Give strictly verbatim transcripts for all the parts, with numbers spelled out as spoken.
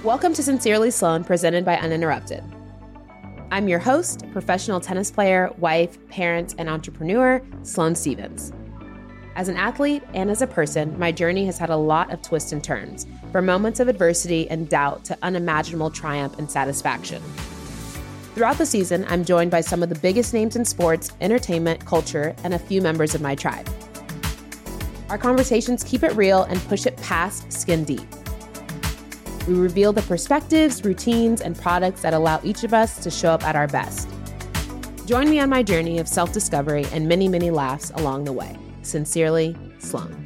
Welcome to Sincerely Sloane, presented by Uninterrupted. I'm your host, professional tennis player, wife, parent, and entrepreneur, Sloane Stevens. As an athlete and as a person, my journey has had a lot of twists and turns, from moments of adversity and doubt to unimaginable triumph and satisfaction. Throughout the season, I'm joined by some of the biggest names in sports, entertainment, culture, and a few members of my tribe. Our conversations keep it real and push it past skin deep. We reveal the perspectives, routines, and products that allow each of us to show up at our best. Join me on my journey of self-discovery and many, many laughs along the way. Sincerely, Sloane.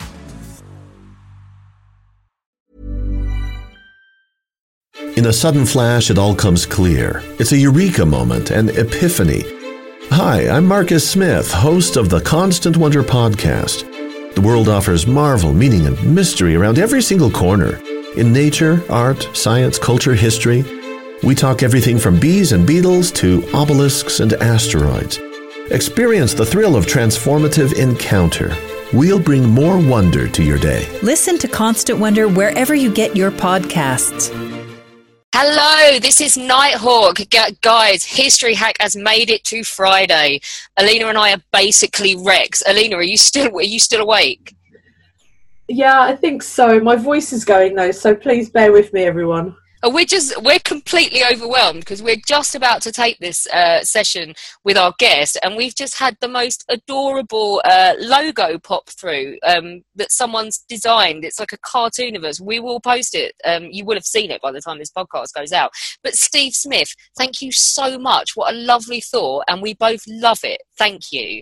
In a sudden flash, it all comes clear. It's a eureka moment, an epiphany. Hi, I'm Marcus Smith, host of the Constant Wonder podcast. The world offers marvel, meaning, and mystery around every single corner. In nature, art, science, culture, history, we talk everything from bees and beetles to obelisks and asteroids. Experience the thrill of transformative encounter. We'll bring more wonder to your day. Listen to Constant Wonder wherever you get your podcasts. Hello, this is Nighthawk. G- guys, History Hack has made it to Friday. Alina and I are basically wrecks. Alina, are you still are you still awake? Yeah, I think so. My voice is going though, so please bear with me, everyone. We're just, we're completely overwhelmed because we're just about to take this uh, session with our guest, and we've just had the most adorable uh, logo pop through um, that someone's designed. It's like a cartoon of us. We will post it. Um, you will have seen it by the time this podcast goes out. But Steve Smith, thank you so much. What a lovely thought, and we both love it. Thank you.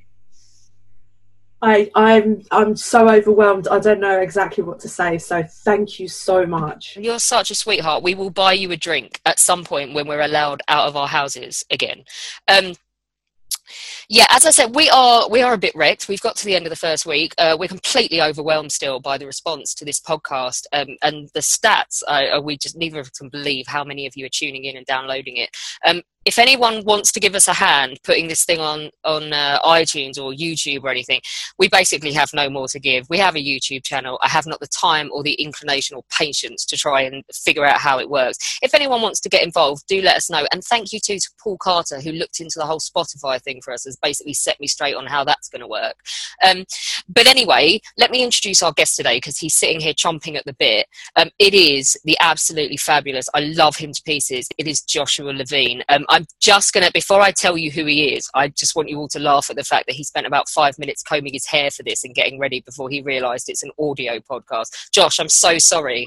I, I'm I'm so overwhelmed. I don't know exactly what to say, so thank you so much. You're such a sweetheart. We will buy you a drink at some point when we're allowed out of our houses again. Um, yeah, as I said, we are we are a bit wrecked. We've got to the end of the first week. Uh, we're completely overwhelmed still by the response to this podcast, um, and the stats. Uh, we just neither of us can believe how many of you are tuning in and downloading it. Um, If anyone wants to give us a hand putting this thing on, on uh, iTunes or YouTube or anything, we basically have no more to give. We have a YouTube channel. I have not the time or the inclination or patience to try and figure out how it works. If anyone wants to get involved, do let us know. And thank you too to Paul Carter, who looked into the whole Spotify thing for us, has basically set me straight on how that's going to work. Um, but anyway, let me introduce our guest today because he's sitting here chomping at the bit. Um, it is the absolutely fabulous, I love him to pieces, it is Joshua Levine. Um, I'm just going to, before I tell you who he is, I just want you all to laugh at the fact that he spent about five minutes combing his hair for this and getting ready before he realised it's an audio podcast. Josh, I'm so sorry.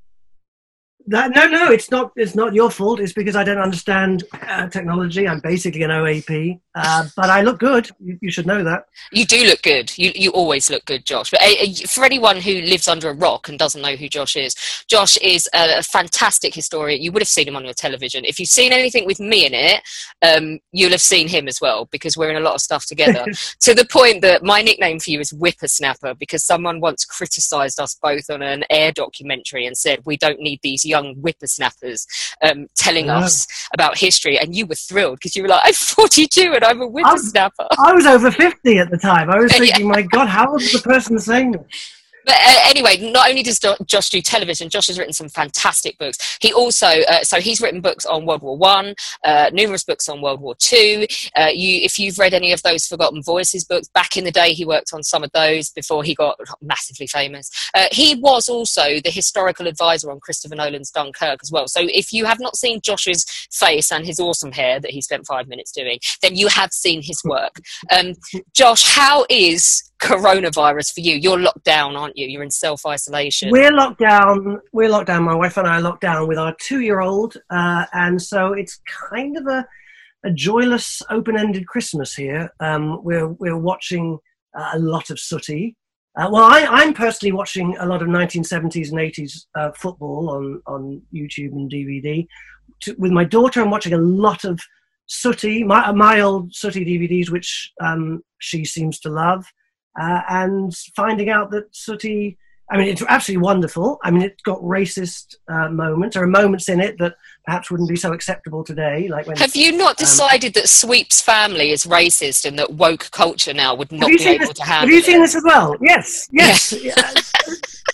That, no, no, it's not. It's not your fault. It's because I don't understand uh, technology. I'm basically an O A P, uh, but I look good. You, you should know that. You do look good. You you always look good, Josh. But uh, for anyone who lives under a rock and doesn't know who Josh is, Josh is a, a fantastic historian. You would have seen him on your television. If you've seen anything with me in it, um, you'll have seen him as well because we're in a lot of stuff together. To the point that my nickname for you is Whippersnapper because someone once criticised us both on an Air documentary and said we don't need these young whippersnappers um, telling yeah. us about history, and you were thrilled because you were like, I'm forty-two and I'm a whippersnapper. I was, I was over fifty at the time. I was thinking, yeah. my God, how old is the person saying that? But uh, anyway, not only does Josh do television, Josh has written some fantastic books. He also, uh, so he's written books on World War One, uh, numerous books on World War Two. Uh, you, if you've read any of those Forgotten Voices books, back in the day, he worked on some of those before he got massively famous. Uh, he was also the historical advisor on Christopher Nolan's Dunkirk as well. So if you have not seen Josh's face and his awesome hair that he spent five minutes doing, then you have seen his work. Um, Josh, how is coronavirus for you? You're locked down, aren't you? You're in self-isolation. We're locked down. We're locked down. My wife and I are locked down with our two-year-old, uh, and so it's kind of a, a joyless, open-ended Christmas here. Um, we're we're watching uh, a lot of Sooty. Uh, well, I, I'm personally watching a lot of nineteen seventies and eighties uh, football on on YouTube and D V D. To, with my daughter, I'm watching a lot of Sooty, my my old Sooty D V Ds, which um, she seems to love. Uh, and finding out that Sooty, I mean, it's absolutely wonderful. I mean, it's got racist uh, moments, or moments in it that perhaps wouldn't be so acceptable today. Like when, have you not decided um, that Sweep's family is racist and that woke culture now would not be able this, to handle it? Have you seen it? This as well? Yes, yes. Yeah.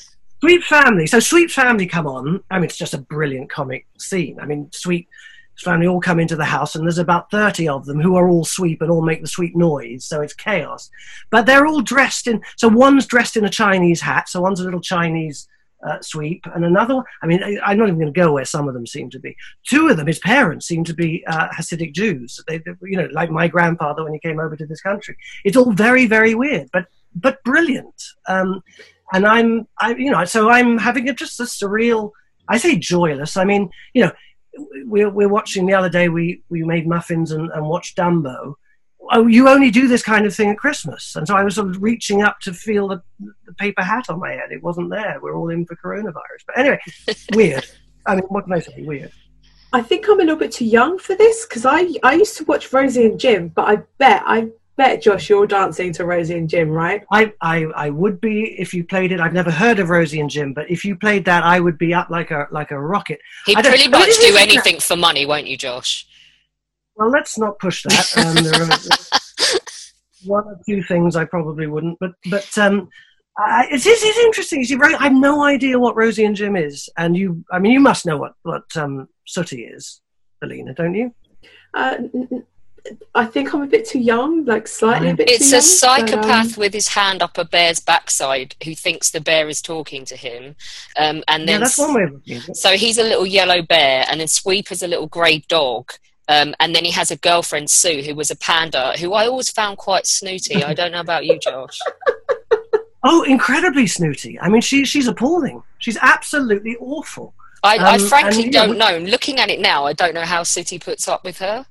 Sweet Family. So Sweet Family come on. I mean, it's just a brilliant comic scene. I mean, Sweet Family all come into the house, and there's about thirty of them who are all sweep and all make the sweet noise. So it's chaos. But they're all dressed in. So one's dressed in a Chinese hat. So one's a little Chinese uh, sweep, and another one. I mean, I, I'm not even going to go where some of them seem to be. Two of them, his parents, seem to be uh, Hasidic Jews. They, they, you know, like my grandfather when he came over to this country. It's all very, very weird, but but brilliant. Um, and I'm, I, you know, so I'm having a, just a surreal. I say joyless. I mean, you know. We're, we're watching the other day, we, we made muffins and, and watched Dumbo. Oh, you only do this kind of thing at Christmas. And so I was sort of reaching up to feel the, the paper hat on my head. It wasn't there. We're all in for coronavirus. But anyway, weird. I mean, what can I say? Weird. I think I'm a little bit too young for this, because I, I used to watch Rosie and Jim, but I bet, I bet, Josh, you're dancing to Rosie and Jim, right? I, I, I would be if you played it. I've never heard of Rosie and Jim, but if you played that, I would be up like a like a rocket. He'd pretty much do anything for money, won't you, Josh? Well, let's not push that. Um, there are one or two things I probably wouldn't, but but um, I, it's, it's it's interesting. You see, right, I have no idea what Rosie and Jim is, and you, I mean, you must know what what um, Sooty is, Alina, don't you? Uh, n- n- I think I'm a bit too young, like slightly a bit it's too young. It's a psychopath but, um... with his hand up a bear's backside who thinks the bear is talking to him. Um, and then yeah, that's one way of looking at it. So he's a little yellow bear, and then Sweep is a little grey dog. Um, and then he has a girlfriend, Sue, who was a panda, who I always found quite snooty. I don't know about you, Josh. Oh, incredibly snooty. I mean, she, she's appalling. She's absolutely awful. I, um, I frankly and, don't know, know. Looking at it now, I don't know how Sooty puts up with her.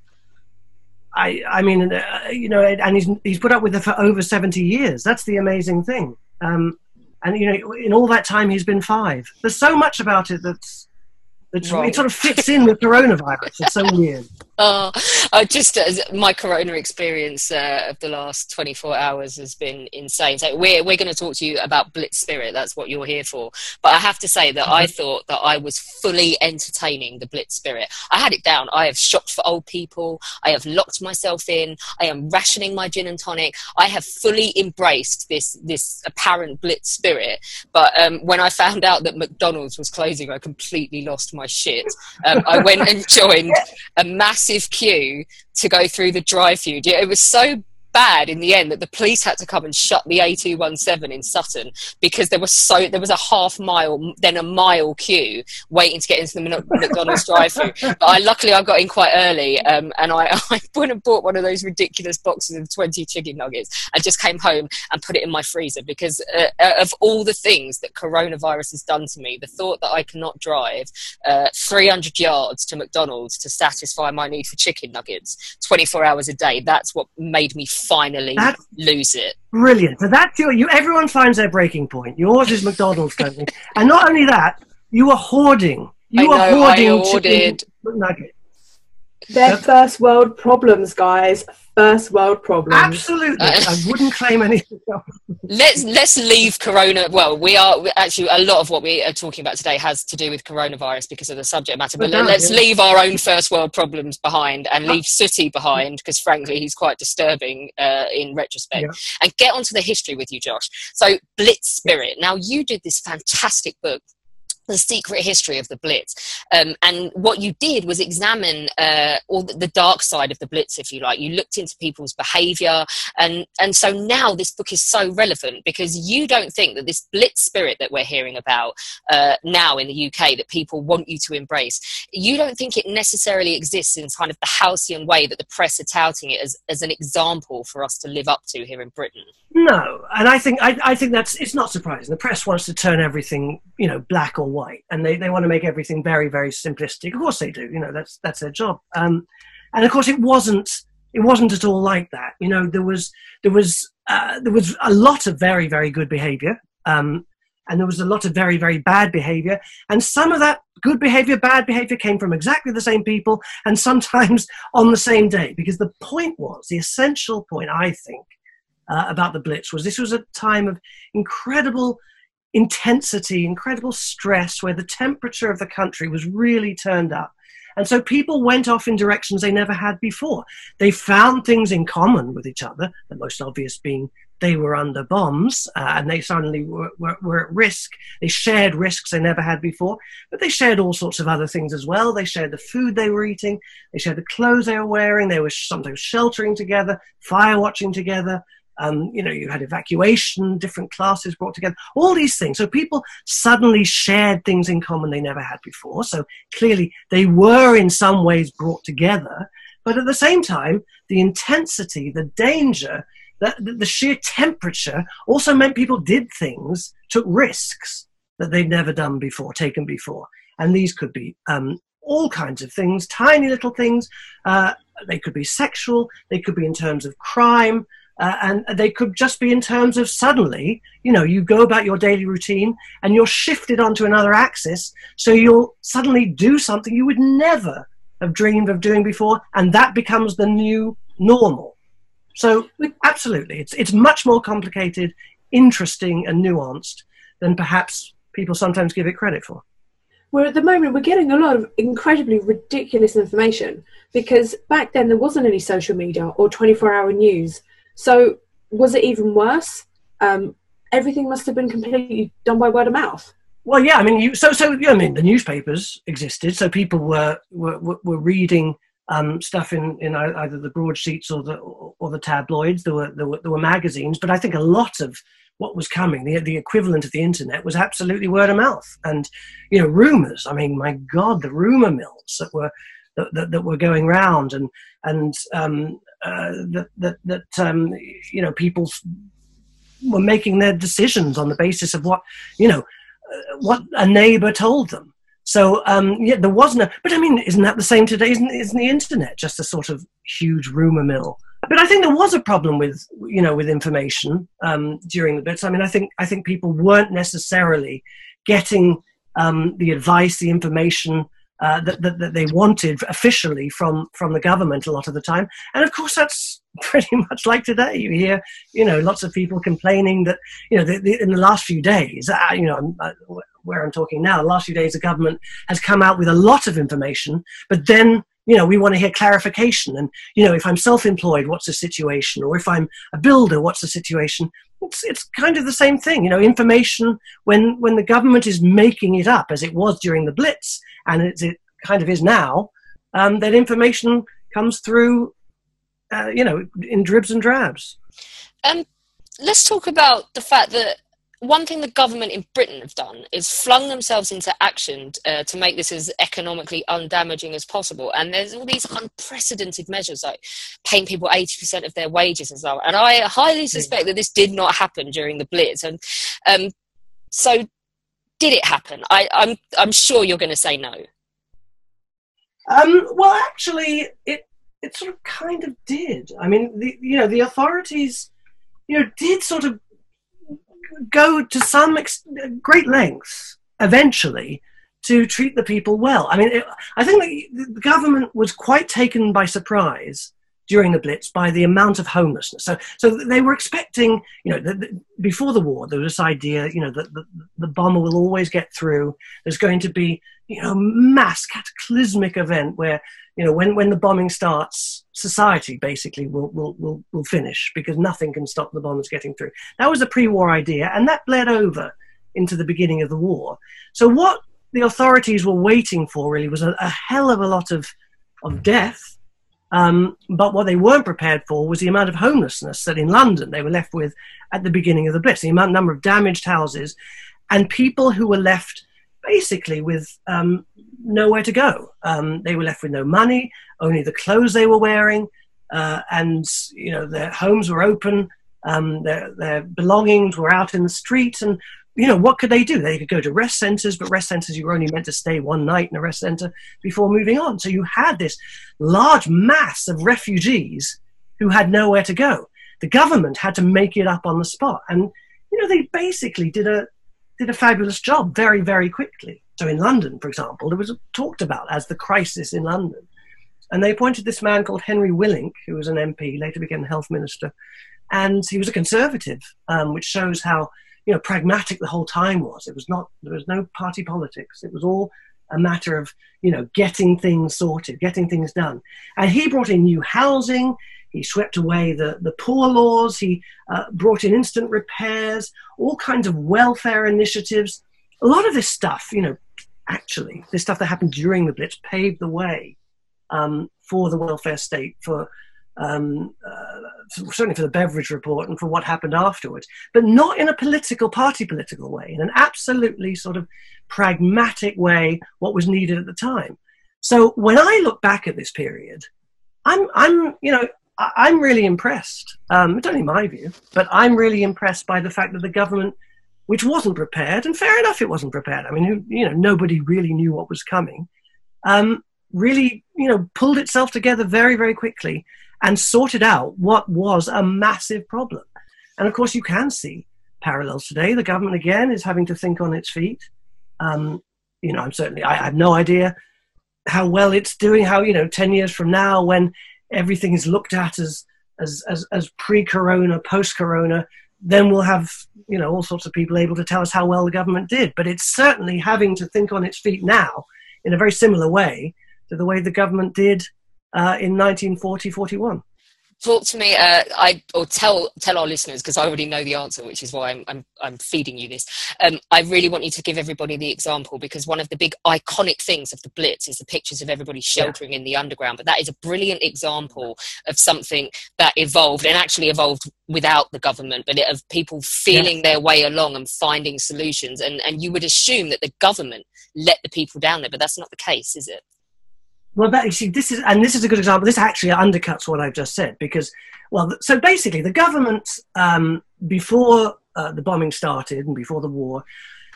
I, I mean, uh, you know, and he's he's put up with her for over seventy years. That's the amazing thing. Um, and you know, in all that time, he's been five. There's so much about it that's, that's it sort of fits in with coronavirus. It's so weird. Oh, I just uh, my corona experience uh, of the last twenty-four hours has been insane. So we're we're going to talk to you about Blitz Spirit. That's what you're here for. But I have to say that I thought that I was fully entertaining the Blitz Spirit. I had it down. I have shopped for old people. I have locked myself in. I am rationing my gin and tonic. I have fully embraced this this apparent Blitz Spirit. But um, when I found out that McDonald's was closing, I completely lost my shit. Um, I went and joined a massive queue to go through the drive-thru. It was so bad in the end that the police had to come and shut the A two one seven in Sutton because there was so there was a half mile, then a mile queue waiting to get into the McDonald's drive-thru. But I luckily I got in quite early, um, and I, I went and bought one of those ridiculous boxes of twenty chicken nuggets and just came home and put it in my freezer because uh, of all the things that coronavirus has done to me, the thought that I cannot drive uh, three hundred yards to McDonald's to satisfy my need for chicken nuggets twenty-four hours a day, that's what made me finally that's lose it. Brilliant. So that's your, you, everyone finds their breaking point. Yours is McDonald's company. And not only that, you are hoarding. You I are know, hoarding I ordered. chicken nuggets. They're first world problems, guys. First world problems. Absolutely. I wouldn't claim anything else. Let's let's leave corona. Well, we are actually a lot of what we are talking about today has to do with coronavirus because of the subject matter. But does, let's yeah. leave our own first world problems behind and leave Sooty behind because, frankly, he's quite disturbing uh, in retrospect. Yeah. And get onto the history with you, Josh. So, Blitz Spirit. Now, you did this fantastic book, The Secret History of the Blitz. Um, and what you did was examine uh, all the, the dark side of the Blitz, if you like. You looked into people's behaviour. And, and so now this book is so relevant because you don't think that this Blitz spirit that we're hearing about uh, now in the U K that people want you to embrace, you don't think it necessarily exists in kind of the halcyon way that the press are touting it as, as an example for us to live up to here in Britain. No, and I think I, I think that's it's not surprising. The press wants to turn everything, you know, black or white, and they, they want to make everything very, very simplistic. Of course they do. You know, that's that's their job. Um, and of course it wasn't it wasn't at all like that. You know, there was there was uh, there was a lot of very, very good behaviour, um, and there was a lot of very, very bad behaviour, and some of that good behaviour, bad behaviour came from exactly the same people, and sometimes on the same day. Because the point was, the essential point, I think, Uh, about the Blitz was this was a time of incredible intensity, incredible stress, where the temperature of the country was really turned up. And so people went off in directions they never had before. They found things in common with each other, the most obvious being they were under bombs uh, and they suddenly were, were, were at risk. They shared risks they never had before, but they shared all sorts of other things as well. They shared the food they were eating. They shared the clothes they were wearing. They were sometimes sheltering together, fire watching together. Um, you know, you had evacuation, different classes brought together, all these things. So people suddenly shared things in common they never had before. So clearly they were in some ways brought together. But at the same time, the intensity, the danger, the, the sheer temperature also meant people did things, took risks that they'd never done before, taken before. And these could be um, all kinds of things, tiny little things. Uh, they could be sexual. They could be in terms of crime. Uh, and they could just be in terms of suddenly, you know, you go about your daily routine and you're shifted onto another axis. So you'll suddenly do something you would never have dreamed of doing before. And that becomes the new normal. So absolutely, it's it's much more complicated, interesting and nuanced than perhaps people sometimes give it credit for. Well, at the moment, we're getting a lot of incredibly ridiculous information because back then there wasn't any social media or twenty-four hour news. So was it even worse? Um, everything must have been completely done by word of mouth. Well, yeah, I mean, you, so so yeah, I mean, the newspapers existed, so people were were, were reading um, stuff in, in either the broadsheets or the or the tabloids. There were, there were there were magazines, but I think a lot of what was coming, the the equivalent of the internet, was absolutely word of mouth, and you know, rumors. I mean, my God, the rumor mills that were that that, that were going round, and and um, uh, that that that um, you know, people were making their decisions on the basis of what you know uh, what a neighbor told them. So um, yeah, there wasn't a. But I mean, isn't that the same today? Isn't isn't the internet just a sort of huge rumor mill? But I think there was a problem with, you know, with information um, during the bits. I mean, I think I think people weren't necessarily getting um, the advice, the information uh, that, that that they wanted officially from from the government a lot of the time. And of course, that's pretty much like today. You hear, you know, lots of people complaining that, you know, the, the, in the last few days, uh, you know, uh, where I'm talking now, the last few days, the government has come out with a lot of information, but then, you know, we want to hear clarification. And, you know, if I'm self-employed, what's the situation? Or if I'm a builder, what's the situation? It's it's kind of the same thing. You know, information, when, when the government is making it up, as it was during the Blitz, and it's, it kind of is now, um, that information comes through, uh, you know, in dribs and drabs. Um, let's talk about the fact that one thing the government in Britain have done is flung themselves into action uh, to make this as economically undamaging as possible. And there's all these unprecedented measures like paying people eighty percent of their wages and stuff. And I highly suspect that this did not happen during the Blitz. And um, so did it happen? I, I'm, I'm sure you're going to say no. Um, well, actually, it it sort of kind of did. I mean, the, you know, the authorities, you know, did sort of go to some ex- great lengths eventually to treat the people well. I mean, it, I think the, the government was quite taken by surprise during the Blitz by the amount of homelessness. So, so they were expecting, you know, the, the, before the war, there was this idea, you know, that the, the bomber will always get through. There's going to be, you know, mass cataclysmic event where, you know, when, when the bombing starts, society basically will, will, will, will finish because nothing can stop the bombers getting through. That was a pre-war idea, and that bled over into the beginning of the war. So what the authorities were waiting for really was a, a hell of a lot of, of death. Um, but what they weren't prepared for was the amount of homelessness that in London they were left with at the beginning of the Blitz, the amount number of damaged houses and people who were left basically with um, nowhere to go. Um, they were left with no money, only the clothes they were wearing, uh, and you know, their homes were open, um, their, their belongings were out in the street, and you know, what could they do? They could go to rest centres, but rest centres, you were only meant to stay one night in a rest centre before moving on. So you had this large mass of refugees who had nowhere to go. The government had to make it up on the spot. And, you know, they basically did a did a fabulous job very, very quickly. So in London, for example, there was talked about as the crisis in London. And they appointed this man called Henry Willink, who was an M P, later became the health minister. And he was a conservative, um, which shows how, you know, pragmatic the whole time was. It was not, there was no party politics. It was all a matter of, you know, getting things sorted, getting things done. And he brought in new housing. He swept away the, the poor laws. He uh, brought in instant repairs, all kinds of welfare initiatives. A lot of this stuff, you know, actually, this stuff that happened during the Blitz paved the way um, for the welfare state, for um, uh, certainly for the Beveridge Report and for what happened afterwards, but not in a political, party political way, in an absolutely sort of pragmatic way, what was needed at the time. So when I look back at this period, I'm, I'm, you know, I'm really impressed. Um, it's only my view, but I'm really impressed by the fact that the government, which wasn't prepared, and fair enough, it wasn't prepared. I mean, who, you know, nobody really knew what was coming. Um, really, you know, pulled itself together very, very quickly and sorted out what was a massive problem. And of course, you can see parallels today. The government again is having to think on its feet. Um, you know, I'm certainly, I have no idea how well it's doing. How, you know, ten years from now, when everything is looked at as as as, as pre-corona, post-corona, then we'll have, you know, all sorts of people able to tell us how well the government did. But it's certainly having to think on its feet now in a very similar way to the way the government did uh, in nineteen forty, forty-one. Talk to me, uh, I or tell tell our listeners, because I already know the answer, which is why I'm I'm, I'm feeding you this. Um, I really want you to give everybody the example, because one of the big iconic things of the Blitz is the pictures of everybody sheltering yeah. in the underground. But that is a brilliant example of something that evolved, and actually evolved without the government, but it, of people feeling yeah. their way along and finding solutions. And and you would assume that the government let the people down there, but that's not the case, is it? Well, that, you see, this is, and this is a good example. This actually undercuts what I've just said, because, well, so basically the government, um, before uh, the bombing started and before the war,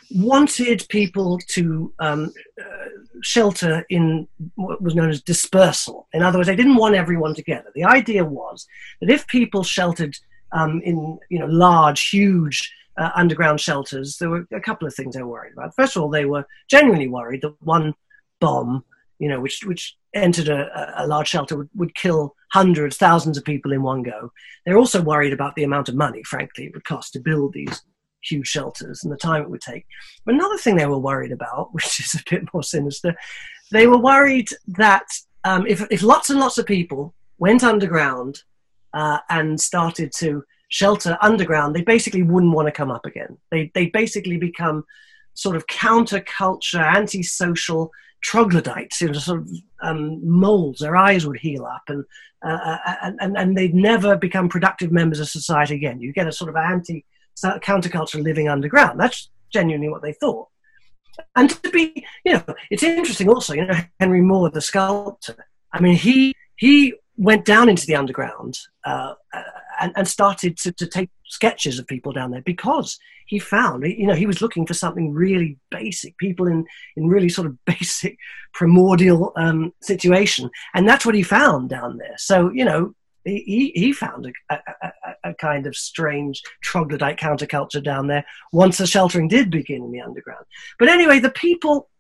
wanted people to um, uh, shelter in what was known as dispersal. In other words, they didn't want everyone together. The idea was that if people sheltered um, in, you know, large, huge uh, underground shelters, there were a couple of things they were worried about. First of all, they were genuinely worried that one bomb, you know, which which entered a, a large shelter would, would kill hundreds, thousands of people in one go. They're also worried about the amount of money, frankly, it would cost to build these huge shelters and the time it would take. But another thing they were worried about, which is a bit more sinister, they were worried that um, if, if lots and lots of people went underground uh, and started to shelter underground, they basically wouldn't want to come up again. They they basically become sort of counterculture, antisocial troglodytes, you know, sort of um, moles. Their eyes would heal up, and, uh, and and they'd never become productive members of society again. You get a sort of anti counterculture living underground. That's genuinely what they thought. And to be, you know, it's interesting also, you know, Henry Moore, the sculptor, I mean, he he went down into the underground uh, and, and started to, to take sketches of people down there, because he found, you know, he was looking for something really basic, people in, in really sort of basic primordial um, situation. And that's what he found down there. So, you know, he, he found a, a, a, a kind of strange troglodyte counterculture down there once the sheltering did begin in the underground. But anyway, the people,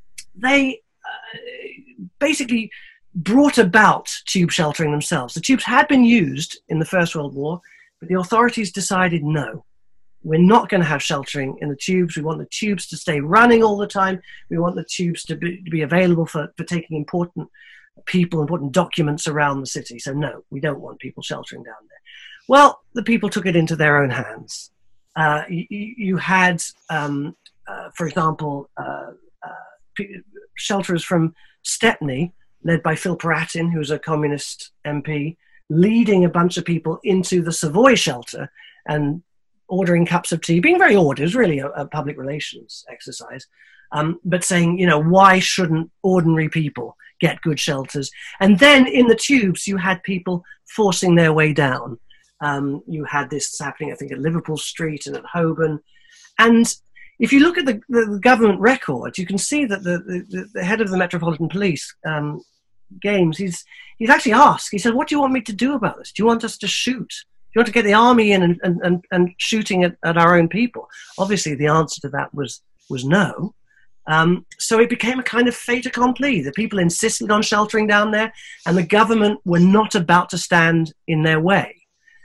they uh, basically brought about tube sheltering themselves. The tubes had been used in the First World War, but the authorities decided, no, we're not going to have sheltering in the tubes. We want the tubes to stay running all the time. We want the tubes to be, to be available for, for taking important people, important documents around the city. So no, we don't want people sheltering down there. Well, the people took it into their own hands. Uh, you, you had, um, uh, for example, uh, uh, shelterers from Stepney, led by Phil Paratin, who was a communist M P, leading a bunch of people into the Savoy shelter and ordering cups of tea, being very ordered. It was really a, a public relations exercise, um, but saying, you know, why shouldn't ordinary people get good shelters? And then in the tubes, you had people forcing their way down. Um, you had this happening, I think, at Liverpool Street and at Holborn. And if you look at the, the, the government records, you can see that the, the, the head of the Metropolitan Police, um, Games, he's he's actually asked, he said, what do you want me to do about this? Do you want us to shoot? Do you want to get the army in and, and, and, and shooting at, at our own people? Obviously, the answer to that was, was no. Um, so it became a kind of fait accompli. The people insisted on sheltering down there, and the government were not about to stand in their way.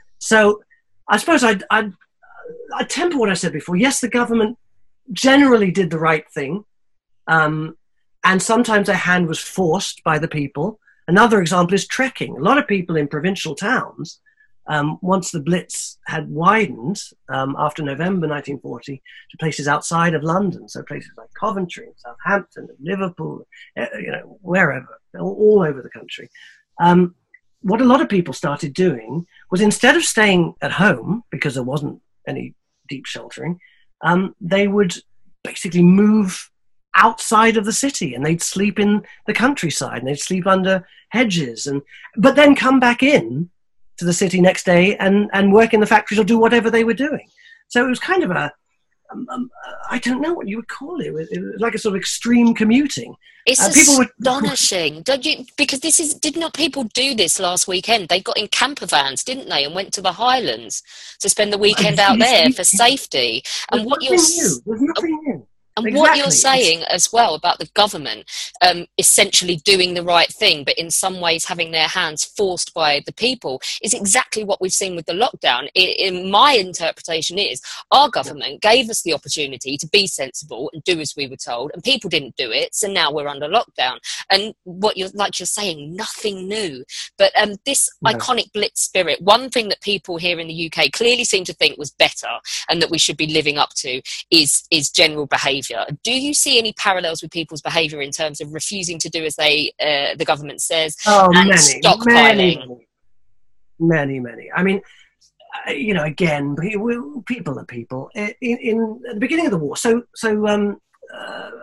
So I suppose I'd, I'd, I'd temper what I said before. Yes, the government generally did the right thing. Um, And sometimes a hand was forced by the people, Another example is trekking. A lot of people in provincial towns, um, once the Blitz had widened um, after November nineteen forty to places outside of London, so places like Coventry and Southampton and Liverpool, uh, you know, wherever, all, all over the country. Um, what a lot of people started doing was, instead of staying at home because there wasn't any deep sheltering, um, they would basically move outside of the city, and they'd sleep in the countryside, and they'd sleep under hedges, and but then come back in to the city next day and, and work in the factories or do whatever they were doing. So it was kind of a, um, um, I don't know what you would call it, it was like a sort of extreme commuting. It's uh, people astonishing, would... don't you? Because this is, did not people do this last weekend? They got in camper vans, didn't they, and went to the Highlands to spend the weekend out there for safety. And what you're new. There's nothing new. And exactly. what you're saying as well about the government um, essentially doing the right thing, but in some ways having their hands forced by the people, is exactly what we've seen with the lockdown. In, in my interpretation is, our government gave us the opportunity to be sensible and do as we were told, and people didn't do it, so now we're under lockdown. And what you're, like you're saying, nothing new. But um, this no. iconic Blitz spirit, one thing that people here in the U K clearly seem to think was better and that we should be living up to is, is general behaviour. Do you see any parallels with people's behaviour in terms of refusing to do as they uh, the government says oh, and many, stockpiling? Many, many, many. I mean, uh, you know, again, people are people. In, in at the beginning of the war, so so um, uh,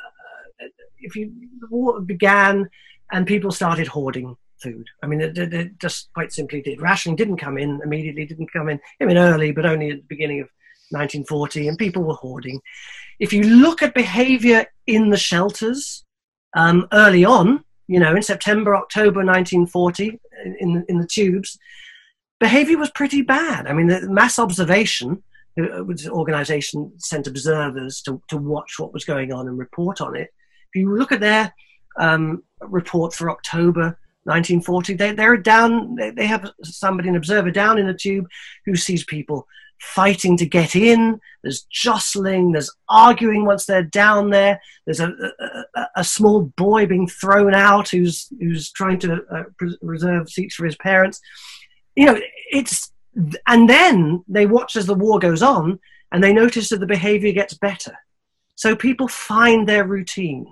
if you the war began and people started hoarding food. I mean, it, it, it just quite simply did. Rationing didn't come in immediately. Didn't come in. I mean, early, but only at the beginning of nineteen forty, and people were hoarding. If you look at behaviour in the shelters um, early on, you know, in September, October nineteen forty, in, in the tubes, behaviour was pretty bad. I mean, the mass observation, the organisation sent observers to, to watch what was going on and report on it. If you look at their um, report for October nineteen forty, they, they're down, they, they have somebody, an observer down in a tube who sees people fighting to get in, there's jostling, there's arguing once they're down there, there's a, a, a small boy being thrown out who's who's trying to uh, reserve seats for his parents. You know, it's, and then they watch as the war goes on and they notice that the behavior gets better. So people find their routine.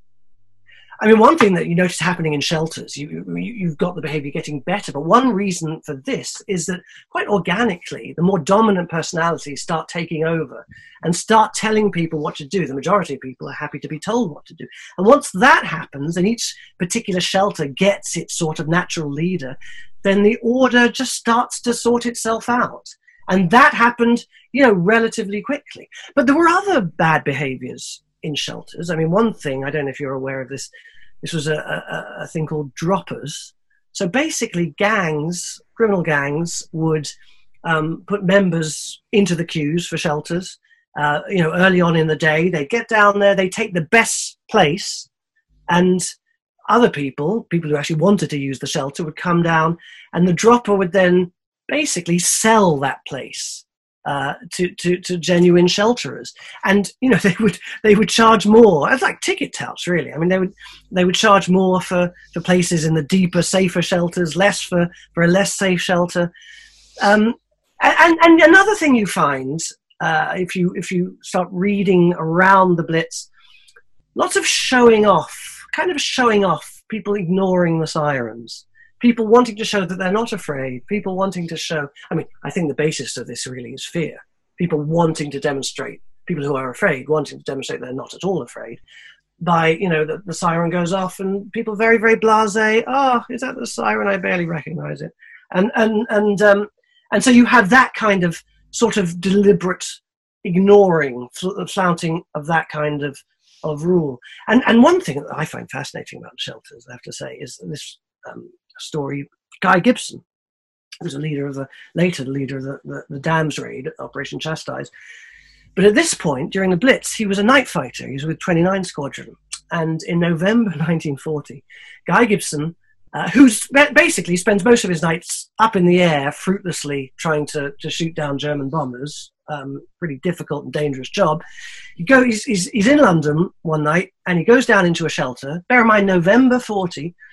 I mean, one thing that you notice happening in shelters, you, you, you've got the behavior getting better, but one reason for this is that quite organically, the more dominant personalities start taking over and start telling people what to do. The majority of people are happy to be told what to do. And once that happens and each particular shelter gets its sort of natural leader, then the order just starts to sort itself out. And that happened, you know, relatively quickly. But there were other bad behaviors in shelters. I mean, one thing, I don't know if you're aware of this, this was a, a, a thing called droppers. So basically gangs, criminal gangs, would um, put members into the queues for shelters. Uh, you know, early on in the day, they get down there, they take the best place, and other people, people who actually wanted to use the shelter, would come down, and the dropper would then basically sell that place uh, to, to, to genuine shelterers. And, you know, they would, they would charge more. It's like ticket touts, really. I mean, they would, they would charge more for, for places in the deeper, safer shelters, less for, for a less safe shelter. Um, and, and another thing you find, uh, if you, if you start reading around the Blitz, lots of showing off, kind of showing off, people ignoring the sirens. People wanting to show that they're not afraid. People wanting to show, I mean, I think the basis of this really is fear. People wanting to demonstrate, people who are afraid, wanting to demonstrate they're not at all afraid. By, you know, the, the siren goes off and people very, very blasé, oh, is that the siren? I barely recognize it. And, and, and, um, and so you have that kind of sort of deliberate ignoring, flouting of that kind of, of rule. And, and one thing that I find fascinating about shelters, I have to say, is this, um, story. Guy Gibson was a leader of the later the leader of the, the, the Dams raid, Operation Chastise. But at this point, during the Blitz, he was a night fighter. He was with twenty-nine Squadron. And in November nineteen forty, Guy Gibson, uh, who basically spends most of his nights up in the air, fruitlessly trying to, to shoot down German bombers, um, pretty difficult and dangerous job. He go, he's, he's, he's in London one night, and he goes down into a shelter. Bear in mind, November forty,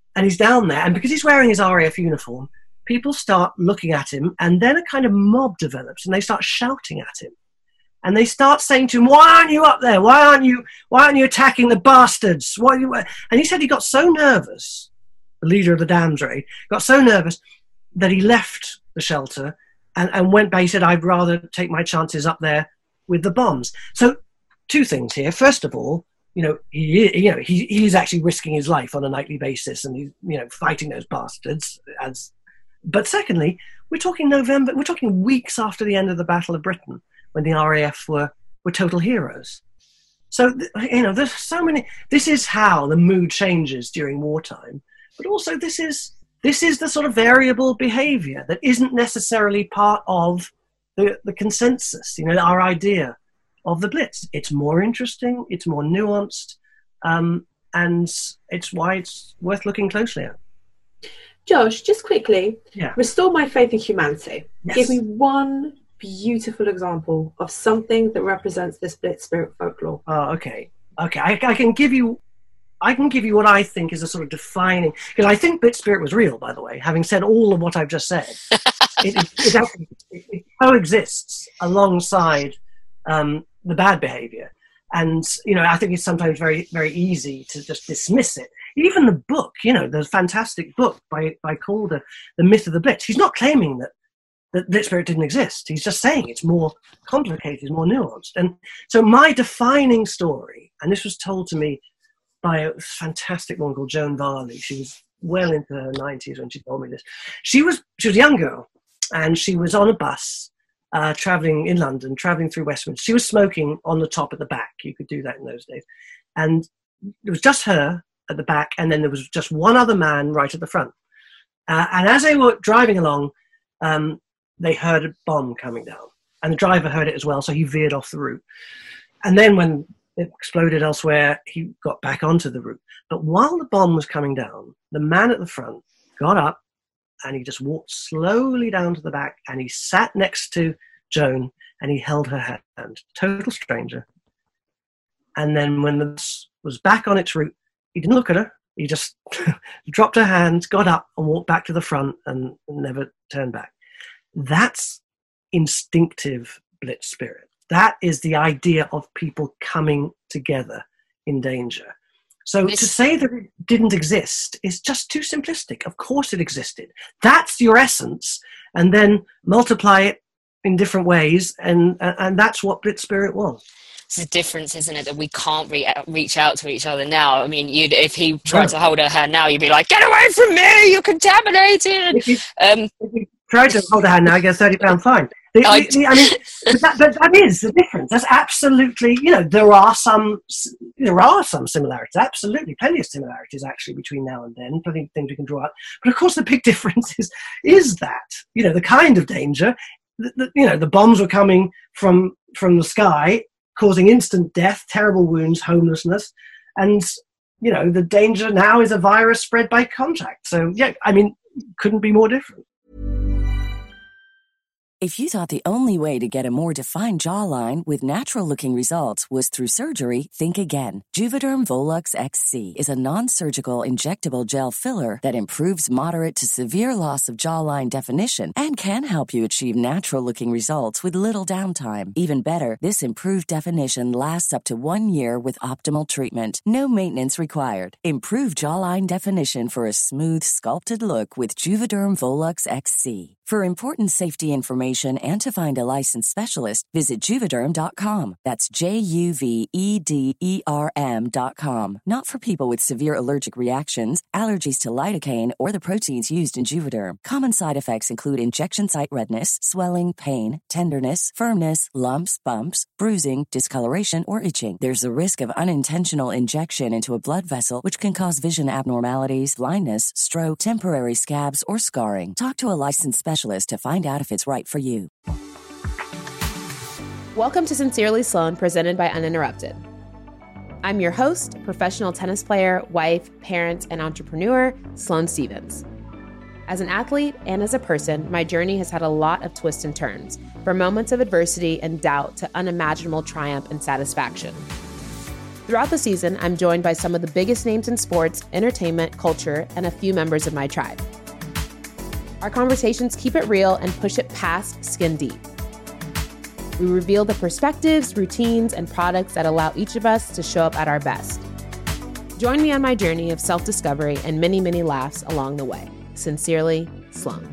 and he's down there, and because he's wearing his R A F uniform, people start looking at him, and then a kind of mob develops, and they start shouting at him. And they start saying to him, why aren't you up there? Why aren't you, why aren't you attacking the bastards? Why are you? And he said he got so nervous, the leader of the Dams raid, got so nervous that he left the shelter and, and went back. He said, I'd rather take my chances up there with the bombs. So two things here. First of all, you know, he, you know, he, he's actually risking his life on a nightly basis, and he's, you know, fighting those bastards. As, but secondly, we're talking November, we're talking weeks after the end of the Battle of Britain, when the R A F were, were total heroes. So, you know, there's so many, this is how the mood changes during wartime, but also this is, this is the sort of variable behavior that isn't necessarily part of the, the consensus, you know, our idea of the Blitz. It's more interesting, it's more nuanced, um, and it's why it's worth looking closely at. Josh, just quickly, yeah. Restore my faith in humanity. Yes. Give me one beautiful example of something that represents this Blitz spirit folklore. Oh, okay. Okay, I, I can give you I can give you what I think is a sort of defining, because I think Blitz spirit was real, by the way, having said all of what I've just said. it, it, it, actually, it, it coexists alongside um, the bad behavior. And, you know, I think it's sometimes very, very easy to just dismiss it. Even the book, you know, the fantastic book by, by Calder, The Myth of the Blitz, he's not claiming that that Blitz spirit didn't exist. He's just saying it's more complicated, more nuanced. And so my defining story, and this was told to me by a fantastic woman called Joan Varley. She was well into her nineties when she told me this. She was she was a young girl, and she was on a bus uh, traveling in London, traveling through Westminster. She was smoking on the top at the back. You could do that in those days. And it was just her at the back, and then there was just one other man right at the front. Uh, and as they were driving along, um, they heard a bomb coming down, and the driver heard it as well, so he veered off the route. And then when it exploded elsewhere, he got back onto the route. But while the bomb was coming down, the man at the front got up, and he just walked slowly down to the back, and he sat next to Joan, and he held her hand, total stranger. And then when the bus was back on its route, he didn't look at her. He just dropped her hand, got up, and walked back to the front, and never turned back. That's instinctive Blitz spirit. That is the idea of people coming together in danger. So this... to say that it didn't exist is just too simplistic. Of course it existed. That's your essence, and then multiply it in different ways, and and that's what Blitz spirit was. It's the difference, isn't it, that we can't re- reach out to each other now. I mean, you'd, if he tried no. to hold her hand now, you'd be like, get away from me, you're contaminated. If you, um, if you try to hold her hand now, you get a thirty pound fine. The, I, the, the, I mean, but that, but that is the difference. That's absolutely, you know, there are some, there are some similarities, absolutely, plenty of similarities actually between now and then, plenty of things we can draw out. But of course the big difference is, is that, you know, the kind of danger, the, the, you know, the bombs were coming from, from the sky, causing instant death, terrible wounds, homelessness. And, you know, the danger now is a virus spread by contact. So, yeah, I mean, couldn't be more different. If you thought the only way to get a more defined jawline with natural-looking results was through surgery, think again. Juvederm Volux X C is a non-surgical injectable gel filler that improves moderate to severe loss of jawline definition and can help you achieve natural-looking results with little downtime. Even better, this improved definition lasts up to one year with optimal treatment. No maintenance required. Improve jawline definition for a smooth, sculpted look with Juvederm Volux X C. For important safety information and to find a licensed specialist, visit Juvederm dot com. That's J U V E D E R M dot com. Not for people with severe allergic reactions, allergies to lidocaine, or the proteins used in Juvederm. Common side effects include injection site redness, swelling, pain, tenderness, firmness, lumps, bumps, bruising, discoloration, or itching. There's a risk of unintentional injection into a blood vessel, which can cause vision abnormalities, blindness, stroke, temporary scabs, or scarring. Talk to a licensed specialist to find out if it's right for you. Welcome to Sincerely Sloan, presented by Uninterrupted. I'm your host, professional tennis player, wife, parent, and entrepreneur, Sloane Stephens. As an athlete and as a person, my journey has had a lot of twists and turns, from moments of adversity and doubt to unimaginable triumph and satisfaction. Throughout the season, I'm joined by some of the biggest names in sports, entertainment, culture, and a few members of my tribe. Our conversations keep it real and push it past skin deep. We reveal the perspectives, routines, and products that allow each of us to show up at our best. Join me on my journey of self-discovery and many, many laughs along the way. Sincerely, Sloan.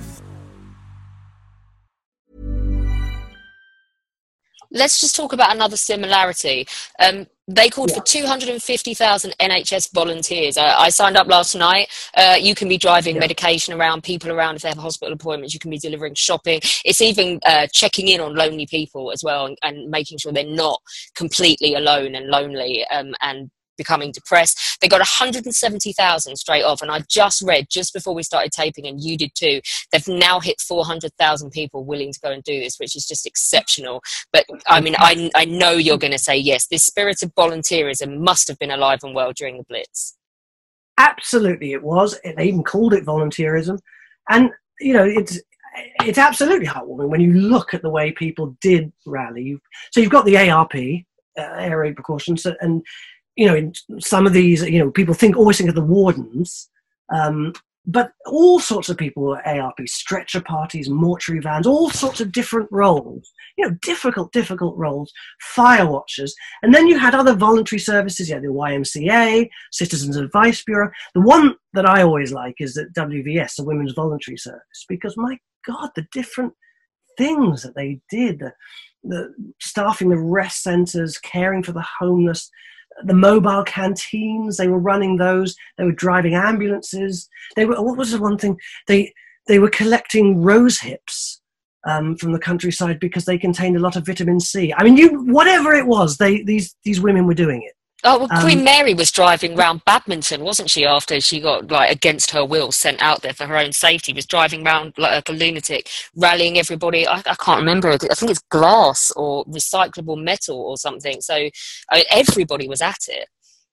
Let's just talk about another similarity. Um, they called yeah. for two hundred fifty thousand N H S volunteers. I, I signed up last night. Uh, you can be driving yeah. medication around, people around if they have hospital appointments. You can be delivering shopping. It's even uh, checking in on lonely people as well, and, and making sure they're not completely alone and lonely um, and becoming depressed. They got one hundred seventy thousand straight off, and I just read just before we started taping, and you did too, they've now hit four hundred thousand people willing to go and do this, which is just exceptional. But I mean, I, I know you're going to say yes, this spirit of volunteerism must have been alive and well during the Blitz. Absolutely it was. They even called it volunteerism. And, you know, it's it's absolutely heartwarming when you look at the way people did rally. So you've got the A R P, uh, air raid precautions, and you know, in some of these, you know, people think always think of the wardens, um, but all sorts of people were A R P, stretcher parties, mortuary vans, all sorts of different roles, you know, difficult, difficult roles, fire watchers. And then you had other voluntary services, you had the Y M C A, Citizens Advice Bureau. The one that I always like is the W V S, the Women's Voluntary Service, because my God, the different things that they did, the, the staffing the rest centres, caring for the homeless, the mobile canteens, they were running those. They were driving ambulances. They were, what was the one thing? They they were collecting rose hips um, from the countryside because they contained a lot of vitamin C. I mean, you whatever it was, they these these women were doing it. Oh, well, Um, Queen Mary was driving round Badminton, wasn't she, after she got, like, against her will, sent out there for her own safety, was driving round like a lunatic, rallying everybody. I, I can't remember. I think it's glass or recyclable metal or something. So I mean, everybody was at it.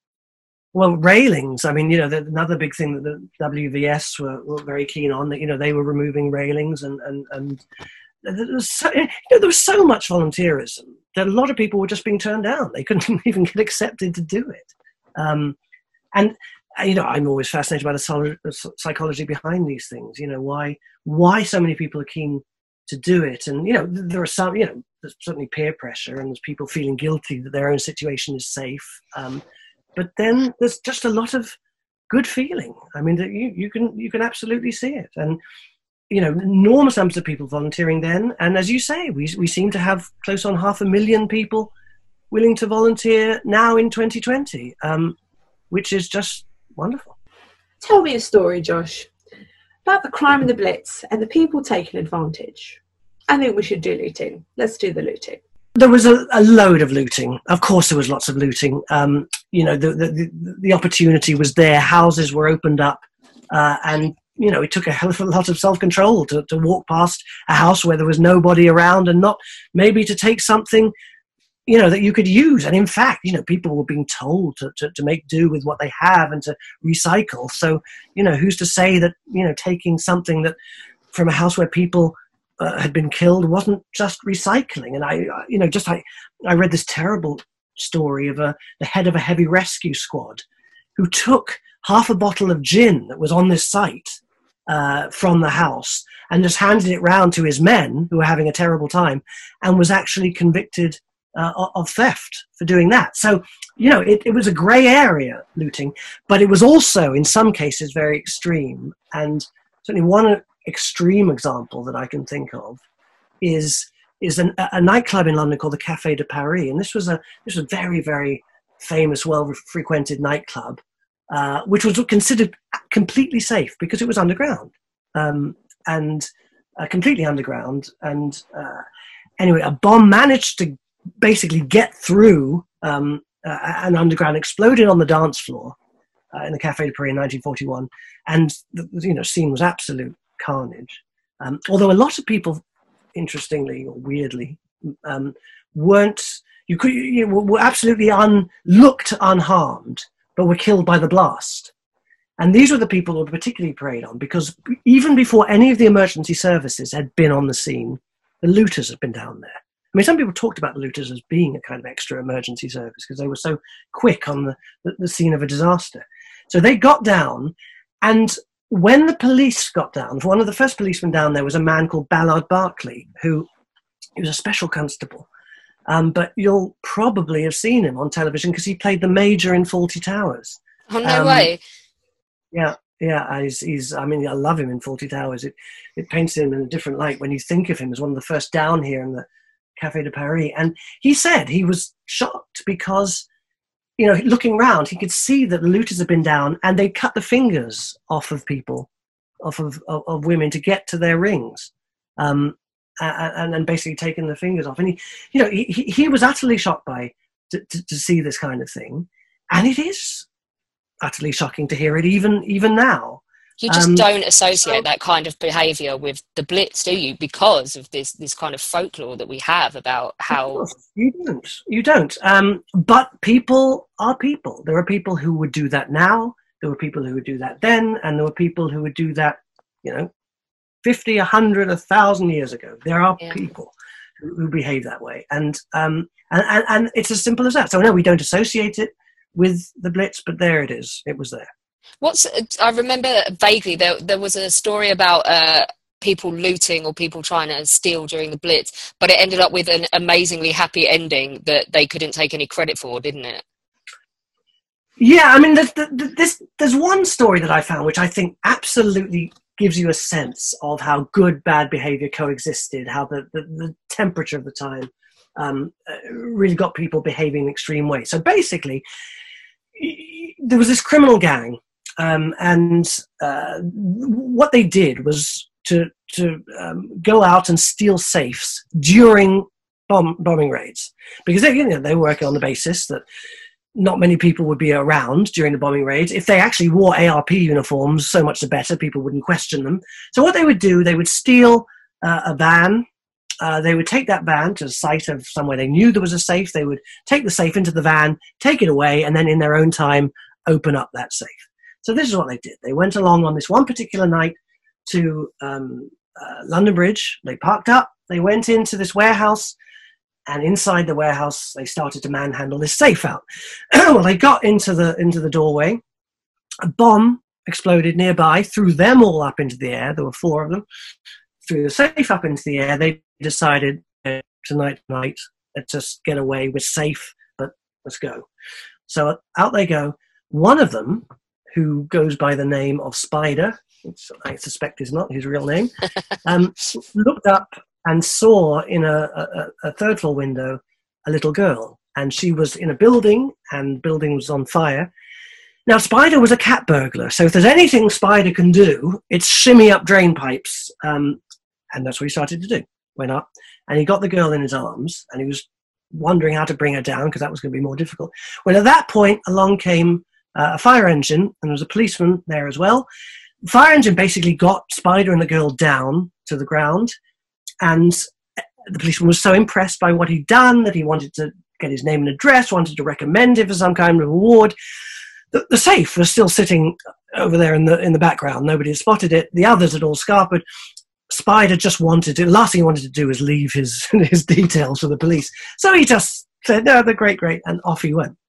Well, railings. I mean, you know, the, another big thing that the W V S were, were very keen on, that, you know, they were removing railings and, and, and there was so, you know, there was so much volunteerism that a lot of people were just being turned down. They couldn't even get accepted to do it. Um, and, you know, I'm always fascinated by the sol- psychology behind these things. You know, why why so many people are keen to do it. And, you know, there are some, you know, there's certainly peer pressure and there's people feeling guilty that their own situation is safe. Um, but then there's just a lot of good feeling. I mean, that you, you can you can absolutely see it. And, you know, enormous numbers of people volunteering then. And as you say, we we seem to have close on half a million people willing to volunteer now in twenty twenty, um, which is just wonderful. Tell me a story, Josh, about the crime and the Blitz and the people taking advantage. I think we should do looting. Let's do the looting. There was a, a load of looting. Of course, there was lots of looting. Um, you know, the, the the opportunity was there. Houses were opened up, uh, and you know, it took a hell of a lot of self-control to, to walk past a house where there was nobody around and not maybe to take something, you know, that you could use. And in fact, you know, people were being told to, to, to make do with what they have and to recycle. So, you know, who's to say that, you know, taking something that from a house where people uh, had been killed wasn't just recycling. And I, you know, just I, I read this terrible story of a, the head of a heavy rescue squad who took half a bottle of gin that was on this site Uh, from the house and just handed it round to his men who were having a terrible time, and was actually convicted uh, of theft for doing that. So, you know, it, it was a grey area looting, but it was also in some cases very extreme. And certainly one extreme example that I can think of is is an, a nightclub in London called the Café de Paris, and this was a this was a very very famous, well frequented nightclub. Uh, which was considered completely safe because it was underground, um, and uh, completely underground. And uh, anyway, a bomb managed to basically get through um, uh, an underground, exploded on the dance floor uh, in the Café de Paris in nineteen forty-one, and the you know scene was absolute carnage. Um, although a lot of people, interestingly or weirdly, um, weren't you could you know, were absolutely un, looked unharmed, but were killed by the blast. And these were the people who were particularly preyed on, because even before any of the emergency services had been on the scene, the looters had been down there, mean, some people talked about the looters as being a kind of extra emergency service because they were so quick on the, the, the scene of a disaster. So they got down, and when the police got down, one of the first policemen down there was a man called Ballard Barkley, who he was a special constable. Um, but you'll probably have seen him on television because he played the Major in Fawlty Towers. Oh, no um, way. Yeah, yeah. He's, he's, I mean, I love him in Fawlty Towers. It, it paints him in a different light when you think of him as one of the first down here in the Café de Paris. And he said he was shocked because, you know, looking round, he could see that the looters had been down and they cut the fingers off of people, off of, of, of women to get to their rings. Um, and then basically taking the fingers off. And he, you know, he, he was utterly shocked by to, to, to see this kind of thing. And it is utterly shocking to hear it even even now. You just um, don't associate that kind of behaviour with the Blitz, do you? Because of this this kind of folklore that we have about how... You don't. You don't. Um, but people are people. There are people who would do that now. There were people who would do that then. And there were people who would do that, you know, fifty, a hundred, a thousand years ago. There are yeah. people who, who behave that way. And, um, and, and, and it's as simple as that. So no, we don't associate it with the Blitz, but there it is. It was there. What's I remember vaguely there there was a story about uh, people looting or people trying to steal during the Blitz, but it ended up with an amazingly happy ending that they couldn't take any credit for, didn't it? Yeah, I mean, there's, there's, there's one story that I found which I think absolutely gives you a sense of how good bad behaviour coexisted, how the, the, the temperature of the time um, really got people behaving in extreme ways. So basically, there was this criminal gang, um, and uh, what they did was to to um, go out and steal safes during bomb, bombing raids, because they, you know, they were working on the basis that not many people would be around during the bombing raids. If they actually wore A R P uniforms, so much the better. People wouldn't question them. So what they would do, they would steal uh, a van. Uh, they would take that van to a site of somewhere they knew there was a safe. They would take the safe into the van, take it away, and then in their own time, open up that safe. So this is what they did. They went along on this one particular night to um, uh, London Bridge. They parked up. They went into this warehouse. And inside the warehouse, they started to manhandle this safe out. Well, they got into the into the doorway. A bomb exploded nearby, threw them all up into the air. There were four of them. Threw the safe up into the air. They decided, uh, tonight, tonight, let's just get away. We're safe, but let's go. So out they go. One of them, who goes by the name of Spider, which I suspect is not his real name, um, looked up and saw in a, a, a third floor window a little girl. And she was in a building, and building was on fire. Now, Spider was a cat burglar, so if there's anything Spider can do, it's shimmy up drain pipes. Um, and that's what he started to do. Went up, and he got the girl in his arms, and he was wondering how to bring her down, because that was going to be more difficult. When at that point, along came uh, a fire engine, and there was a policeman there as well. The fire engine basically got Spider and the girl down to the ground, and the policeman was so impressed by what he'd done that he wanted to get his name and address, wanted to recommend it for some kind of reward. The, the safe was still sitting over there in the in the background. Nobody had spotted it. The others had all scarpered. Spider just wanted to, the last thing he wanted to do was leave his his details for the police. So he just said, no, they're great, great, and off he went.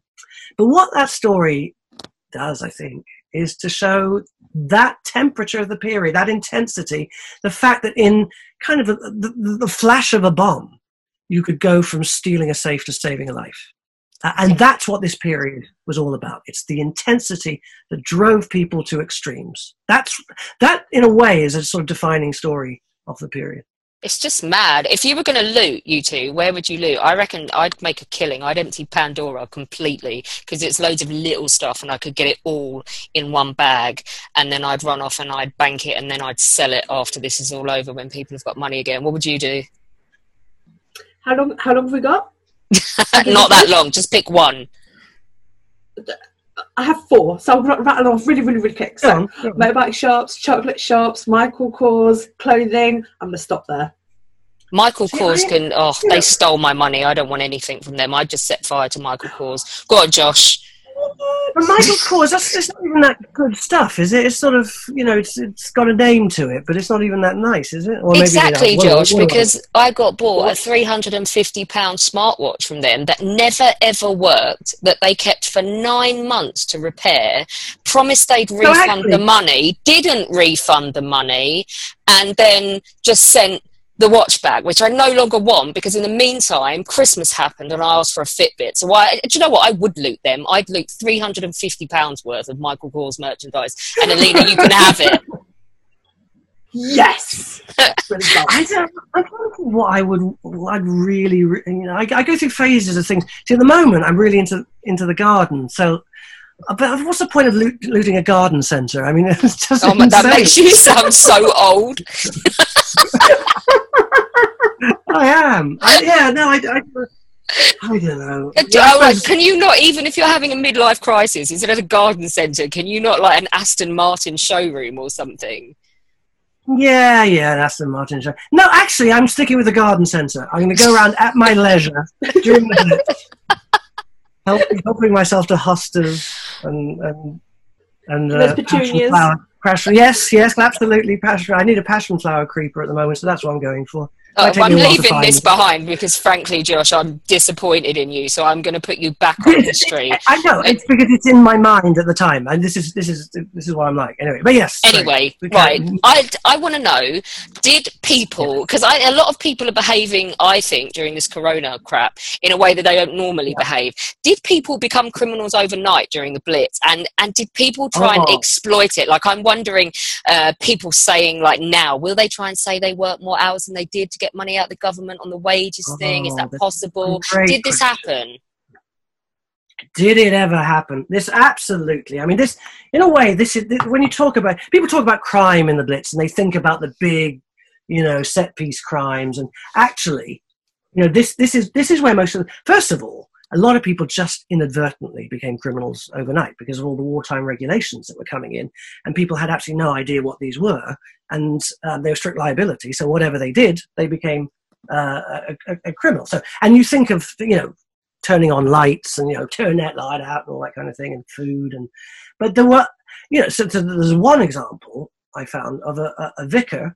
But what that story does, I think, is to show that temperature of the period, that intensity, the fact that in kind of a, the, the flash of a bomb, you could go from stealing a safe to saving a life. Uh, and that's what this period was all about. It's the intensity that drove people to extremes. That's that, in a way, is a sort of defining story of the period. It's just mad. If you were going to loot, you two, where would you loot? I reckon I'd make a killing. I'd empty Pandora completely, because it's loads of little stuff and I could get it all in one bag, and then I'd run off and I'd bank it, and then I'd sell it after this is all over when people have got money again. What would you do? How long, how long have we got? Not that long. Just pick one. I have four, so I'll rattle off really, really, really quick. So, motorbike shops, chocolate shops, Michael Kors, clothing. I'm going to stop there. Michael Kors can, oh, yeah. They stole my money. I don't want anything from them. I just set fire to Michael Kors. Go on, Josh. But Michael Kors, that's, that's not even that good stuff, is it? It's sort of, you know, it's it's got a name to it, but it's not even that nice, is it? Or maybe exactly, not. Josh, what, what because I got bought a three hundred fifty pound smartwatch from them that never ever worked, that they kept for nine months to repair, promised they'd refund so actually, the money, didn't refund the money, and then just sent the watch back, which I no longer want, because in the meantime, Christmas happened and I asked for a Fitbit. So I, do you know what? I would loot them. I'd loot three hundred fifty pounds worth of Michael Kors merchandise. And Alina, you can have it. Yes. I don't, I don't know what I would, what I'd really, you know, I, I go through phases of things. See, at the moment, I'm really into into the garden. So, but what's the point of loot, looting a garden centre? I mean, it's just oh, that makes you sound so old. I am. I, yeah, no, I, I, I don't know. Uh, Yeah, oh, like, can you not, even if you're having a midlife crisis, instead of a garden centre, can you not like an Aston Martin showroom or something? Yeah, yeah, that's the Martin show. No, actually, I'm sticking with the garden centre. I'm going to go around at my leisure during the day, helping, helping myself to hostas and and and uh, petunias. Flower, passion, yes, yes, absolutely passion. I need a passion flower creeper at the moment, so that's what I'm going for. Oh, I'm leaving this behind because, frankly, Josh, I'm disappointed in you. So I'm going to put you back on the street. I know it's because it's in my mind at the time, and this is this is this is what I'm like. Anyway, but yes. Anyway, right. I I want to know: did people? Because I a lot of people are behaving, I think, during this Corona crap in a way that they don't normally yeah. behave. Did people become criminals overnight during the Blitz? And and did people try oh. and exploit it? Like, I'm wondering, uh, people saying like now, will they try and say they work more hours than they did to get money out of the government on the wages oh, thing? Is that possible? Did this happen? Did it ever happen? This absolutely. I mean, this in a way. This is this, when you talk about people talk about crime in the Blitz, and they think about the big, you know, set piece crimes. And actually, you know, this this is this is where most of the, first of all, a lot of people just inadvertently became criminals overnight because of all the wartime regulations that were coming in, and people had absolutely no idea what these were. And uh, they were strict liability, so whatever they did, they became uh, a, a, a criminal. So, and you think of, you know, turning on lights and, you know, turn that light out and all that kind of thing, and food. And but there were, you know, so, so there's one example I found of a, a, a vicar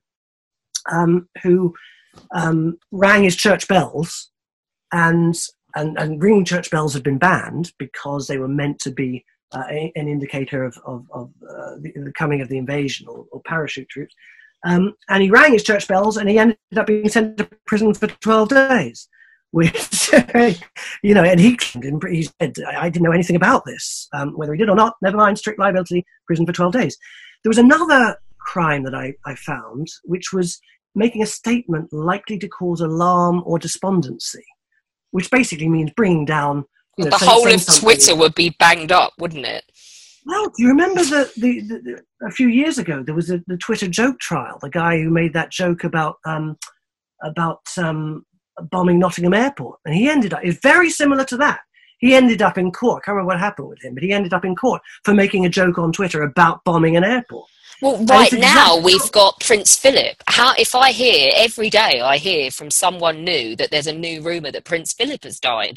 um, who um, rang his church bells, and, and and ringing church bells had been banned because they were meant to be Uh, a, an indicator of, of, of uh, the, the coming of the invasion or, or parachute troops. Um, and he rang his church bells, and he ended up being sent to prison for twelve days. Which, you know, and he, he said, I didn't know anything about this. Um, whether he did or not, never mind, strict liability, prison for twelve days. There was another crime that I, I found, which was making a statement likely to cause alarm or despondency, which basically means bringing down, you know, the whole of Twitter would be banged up, wouldn't it? Well, do you remember the, the, the, the a few years ago there was a, the Twitter joke trial? The guy who made that joke about um, about um, bombing Nottingham Airport, and he ended up. It's very similar to that. He ended up in court. I can't remember what happened with him, but he ended up in court for making a joke on Twitter about bombing an airport. Well, right now we've got Prince Philip. How if I hear every day I hear from someone new that there's a new rumor that Prince Philip has died.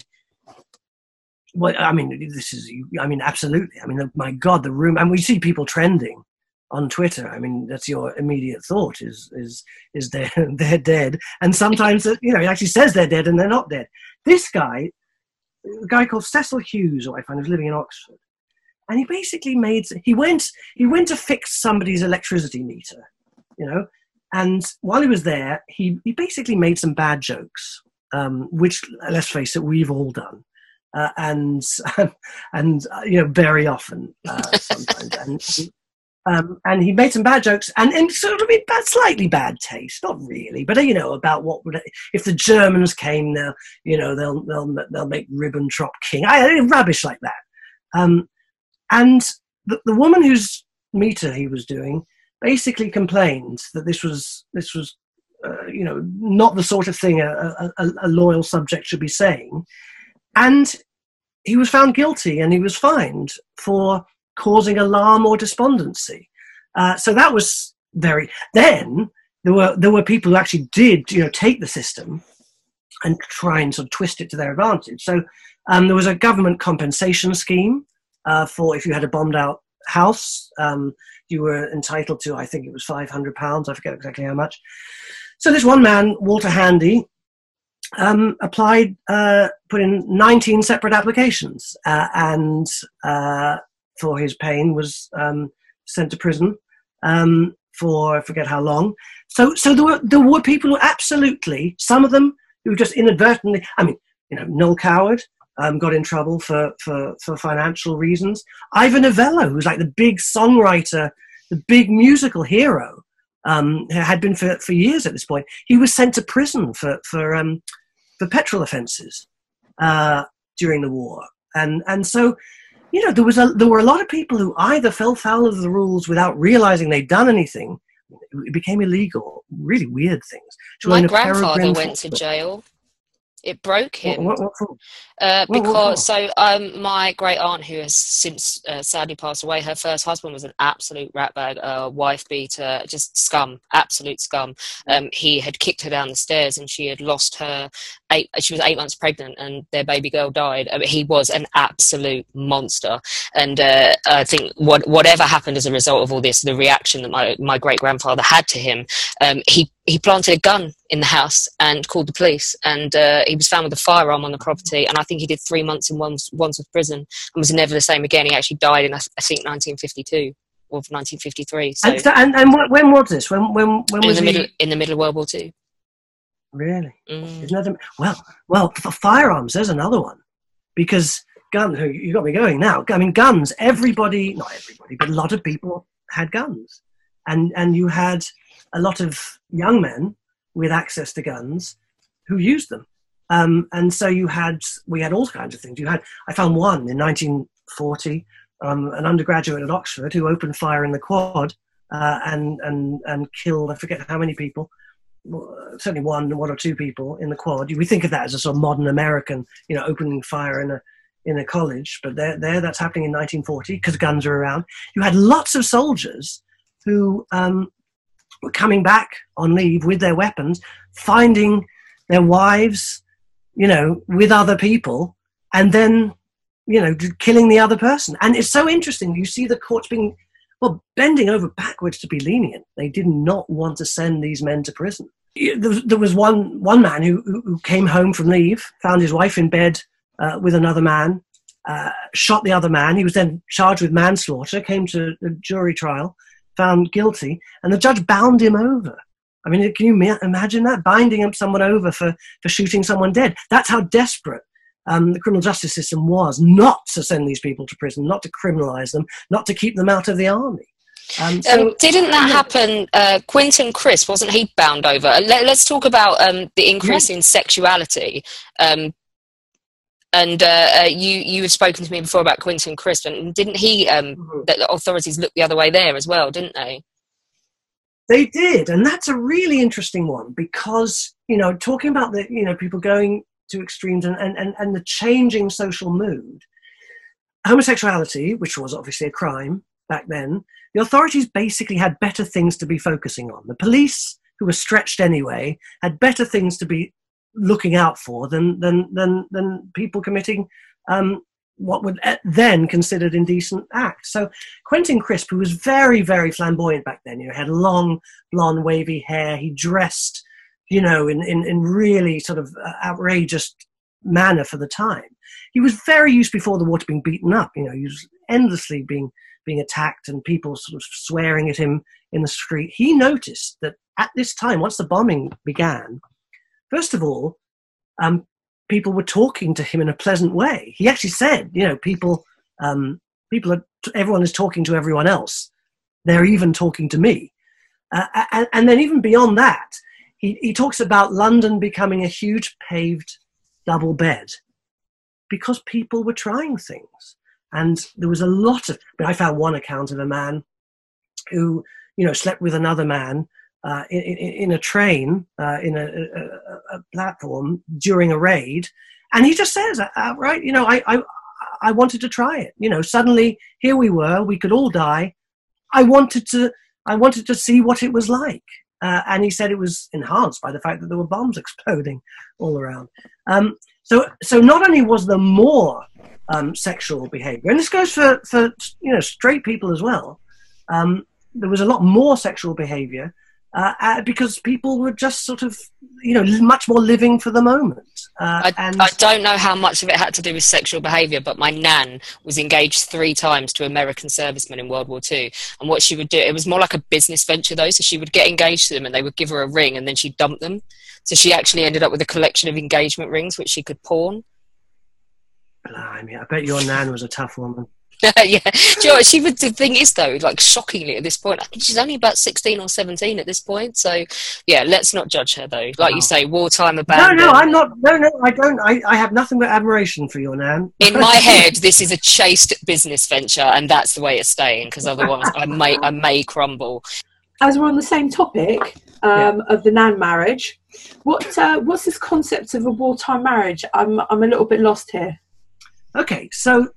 Well, I mean, this is, I mean, absolutely. I mean, my God, the room, and we see people trending on Twitter. I mean, that's your immediate thought is, is, is they're, they're dead. And sometimes, you know, it actually says they're dead and they're not dead. This guy, a guy called Cecil Hughes, who I find was living in Oxford, and he basically made, he went, he went to fix somebody's electricity meter, you know, and while he was there, he, he basically made some bad jokes, um, which, let's face it, we've all done. Uh, and and uh, you know, very often uh, sometimes, and um, and he made some bad jokes, and, and sort of bad, slightly bad taste, not really, but you know, about what would if the Germans came now, you know, they'll they'll they'll make Ribbentrop king, I rubbish like that. Um, and the the woman whose meter he was doing basically complained that this was this was uh, you know, not the sort of thing a, a, a loyal subject should be saying. And he was found guilty, and he was fined for causing alarm or despondency. Uh, so that was very. Then there were there were people who actually did, you know, take the system and try and sort of twist it to their advantage. So um, there was a government compensation scheme uh, for if you had a bombed out house. Um, you were entitled to, I think it was five hundred pounds. I forget exactly how much. So this one man, Walter Handy, um, applied, uh, put in nineteen separate applications, uh, and uh, for his pain was um, sent to prison um, for I forget how long. So, so there were there were people who absolutely, some of them who just inadvertently. I mean, you know, Noel Coward um, got in trouble for, for for financial reasons. Ivor Novello, who's like the big songwriter, the big musical hero, um, had been for, for years at this point. He was sent to prison for for um, for petrol offences uh, during the war, and and so. You know, there was a there were a lot of people who either fell foul of the rules without realizing they'd done anything. It became illegal, really weird things. My grandfather went to jail. It broke him. What, what, what uh, what, because what, what? so um, my great aunt, who has since uh, sadly passed away, her first husband was an absolute ratbag, uh, wife beater, just scum, absolute scum. Um, he had kicked her down the stairs, and she had lost her. Eight, she was eight months pregnant, and their baby girl died. I mean, he was an absolute monster, and uh, I think what, whatever happened as a result of all this, the reaction that my my great grandfather had to him, um, he he planted a gun in the house and called the police, and uh, he was found with a firearm on the property, and I think he did three months in Wands- Wandsworth prison and was never the same again. He actually died in I think nineteen fifty-two or nineteen fifty-three. So and, and and when was this? When when when in was the he? middle in the middle of World War Two. Really? Mm. Isn't that a, well, well, for firearms, there's another one. Because gun, you got me going now. I mean, guns, everybody, not everybody, but a lot of people had guns. And and you had a lot of young men with access to guns who used them. Um, and so you had, we had all kinds of things. You had, I found one in nineteen forty, um, an undergraduate at Oxford who opened fire in the quad uh, and, and, and killed, I forget how many people. Certainly one, one or two people in the quad. We think of that as a sort of modern American, you know, opening fire in a in a college, but there, there, that's happening in nineteen forty because guns are around. You had lots of soldiers who um, were coming back on leave with their weapons, finding their wives, you know, with other people, and then, you know, killing the other person. And it's so interesting. You see the courts being, well, bending over backwards to be lenient. They did not want to send these men to prison. There was, there was one one man who, who came home from leave, found his wife in bed uh, with another man, uh, shot the other man. He was then charged with manslaughter, came to a jury trial, found guilty, and the judge bound him over. I mean, can you ma- imagine that? Binding up someone over for, for shooting someone dead. That's how desperate um, the criminal justice system was, not to send these people to prison, not to criminalise them, not to keep them out of the army. Um, so, um, didn't that happen? Uh, Quentin Crisp, wasn't he bound over? Let, let's talk about um, the increase in sexuality. Um, and uh, uh, you you had spoken to me before about Quentin Crisp, and didn't he? Um, mm-hmm. The authorities looked the other way there as well, didn't they? They did, and that's a really interesting one because, you know, talking about the, you know, people going to extremes and, and, and, and the changing social mood. Homosexuality, which was obviously a crime back then, the authorities basically had better things to be focusing on. The police, who were stretched anyway, had better things to be looking out for than than than, than people committing um, what were then considered indecent acts. So Quentin Crisp, who was very, very flamboyant back then, you know, had long, blonde, wavy hair. He dressed, you know, in, in, in really sort of outrageous manner for the time. He was very used before the war to being beaten up. You know, he was endlessly being being attacked and people sort of swearing at him in the street. He noticed that at this time, once the bombing began, first of all, um, people were talking to him in a pleasant way. He actually said, you know, people, um, people are, everyone is talking to everyone else. They're even talking to me. Uh, and, and then even beyond that, he, he talks about London becoming a huge paved double bed because people were trying things. And there was a lot of, I mean, I found one account of a man who, you know, slept with another man uh, in, in, in a train, uh, in a, a, a platform during a raid. And he just says outright, you know, I, I, I wanted to try it. You know, suddenly here we were, we could all die. I wanted to, I wanted to see what it was like. Uh, and he said it was enhanced by the fact that there were bombs exploding all around. Um, so, so not only was there more um, sexual behavior. And this goes for, for you know, straight people as well. Um, there was a lot more sexual behavior uh, uh, because people were just sort of, you know, much more living for the moment. Uh, I, and I don't know how much of it had to do with sexual behaviour, but my nan was engaged three times to American servicemen in World War Two. And what she would do, it was more like a business venture though, so she would get engaged to them and they would give her a ring and then she'd dump them. So she actually ended up with a collection of engagement rings which she could pawn. Blimey, I bet your nan was a tough woman. Yeah, do you know what, she would, the thing is though, like shockingly at this point, I think she's only about sixteen or seventeen at this point, so yeah, let's not judge her though. Like you say, wartime abandon. No, no, I'm not, no, no, I don't, I, I have nothing but admiration for your nan. In my head, this is a chaste business venture and that's the way it's staying, because otherwise I may, I may crumble. As we're on the same topic um, yeah. of the nan marriage, what uh, what's this concept of a wartime marriage? I'm, I'm a little bit lost here. Okay, so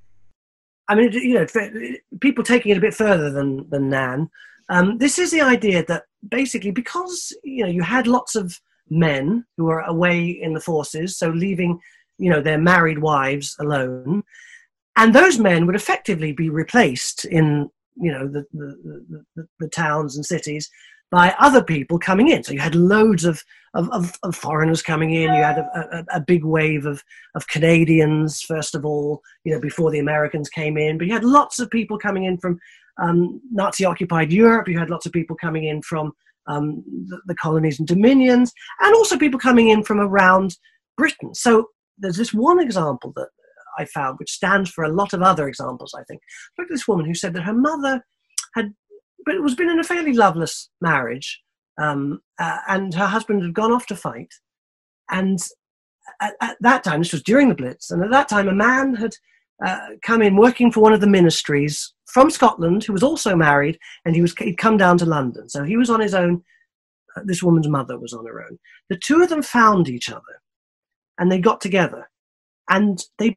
I mean, you know, people taking it a bit further than, than Nan, um, this is the idea that basically because, you know, you had lots of men who were away in the forces, so leaving, you know, their married wives alone, and those men would effectively be replaced in, you know, the, the, the, the towns and cities by other people coming in. So you had loads of, of, of, of foreigners coming in. You had a, a, a big wave of, of Canadians, first of all, you know, before the Americans came in. But you had lots of people coming in from um, Nazi-occupied Europe. You had lots of people coming in from um, the, the colonies and dominions, and also people coming in from around Britain. So there's this one example that I found, which stands for a lot of other examples, I think. Look at this woman who said that her mother had but it was been in a fairly loveless marriage, um, uh, and her husband had gone off to fight. And at, at that time, this was during the Blitz, and at that time a man had uh, come in working for one of the ministries from Scotland, who was also married, and he was, he'd come down to London. So he was on his own. Uh, this woman's mother was on her own. The two of them found each other, and they got together. And they